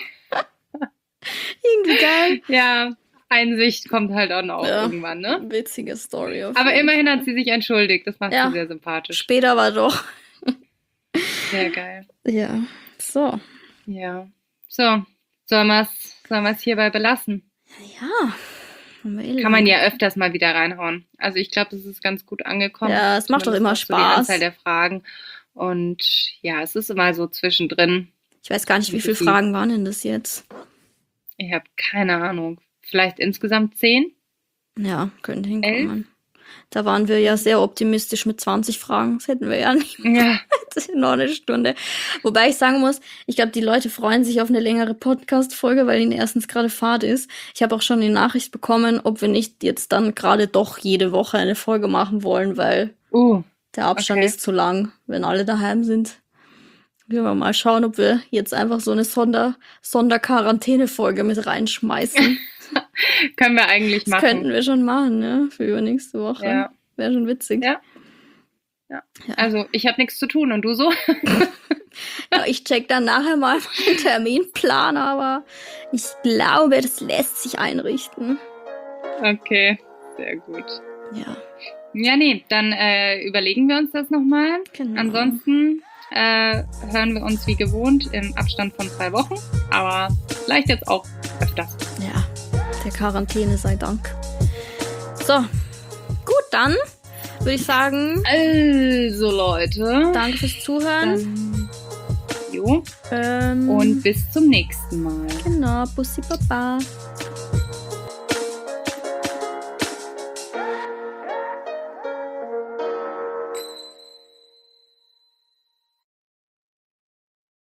Irgendwie geil.
Ja, Einsicht kommt halt auch noch
Ja.
irgendwann, ne?
Witzige Story. auf
Aber
jeden
immerhin
Fall.
hat sie sich entschuldigt. Das macht
Ja.
sie sehr sympathisch.
Später war doch.
Sehr geil.
Ja, so.
Ja. So, sollen wir es sollen wir's hierbei belassen?
Ja. Haben wir eh
Kann man
lang.
ja öfters mal wieder reinhauen. Also ich glaube, das ist ganz gut angekommen.
Ja, es macht doch
Zumindest
immer
was so die
Spaß.
Anzahl der Fragen. Und ja, es ist immer so zwischendrin.
Ich weiß gar nicht, wie viele Fragen waren denn das jetzt?
Ich habe keine Ahnung. Vielleicht insgesamt zehn?
Ja, könnte hinkommen. Elf? Da waren wir ja sehr optimistisch mit zwanzig Fragen. Das hätten wir ja nicht.
Ja.
Das ist noch eine Stunde. Wobei ich sagen muss, ich glaube, die Leute freuen sich auf eine längere Podcast-Folge, weil ihnen erstens gerade Fahrt ist. Ich habe auch schon die Nachricht bekommen, ob wir nicht jetzt dann gerade doch jede Woche eine Folge machen wollen, weil
uh,
der Abstand okay. ist zu lang, wenn alle daheim sind. Wir werden mal schauen, ob wir jetzt einfach so eine Sonder- Sonder-Quarantäne-Folge mit reinschmeißen.
Können wir eigentlich machen.
Das könnten wir schon machen, ne? Für übernächste Woche.
Ja.
Wäre schon witzig.
Ja. ja. ja. Also, ich habe nichts zu tun und du so?
Ja, ich check dann nachher mal meinen Terminplan, aber ich glaube, das lässt sich einrichten.
Okay, sehr gut.
Ja.
Ja, nee, dann äh, überlegen wir uns das nochmal.
Genau.
Ansonsten äh, hören wir uns wie gewohnt im Abstand von zwei Wochen, aber vielleicht jetzt auch öfters.
Ja, der Quarantäne sei Dank. So, gut, dann würde ich sagen...
Also, Leute.
Danke fürs Zuhören.
Dann, jo.
Ähm,
Und bis zum nächsten Mal.
Genau, Bussi Baba.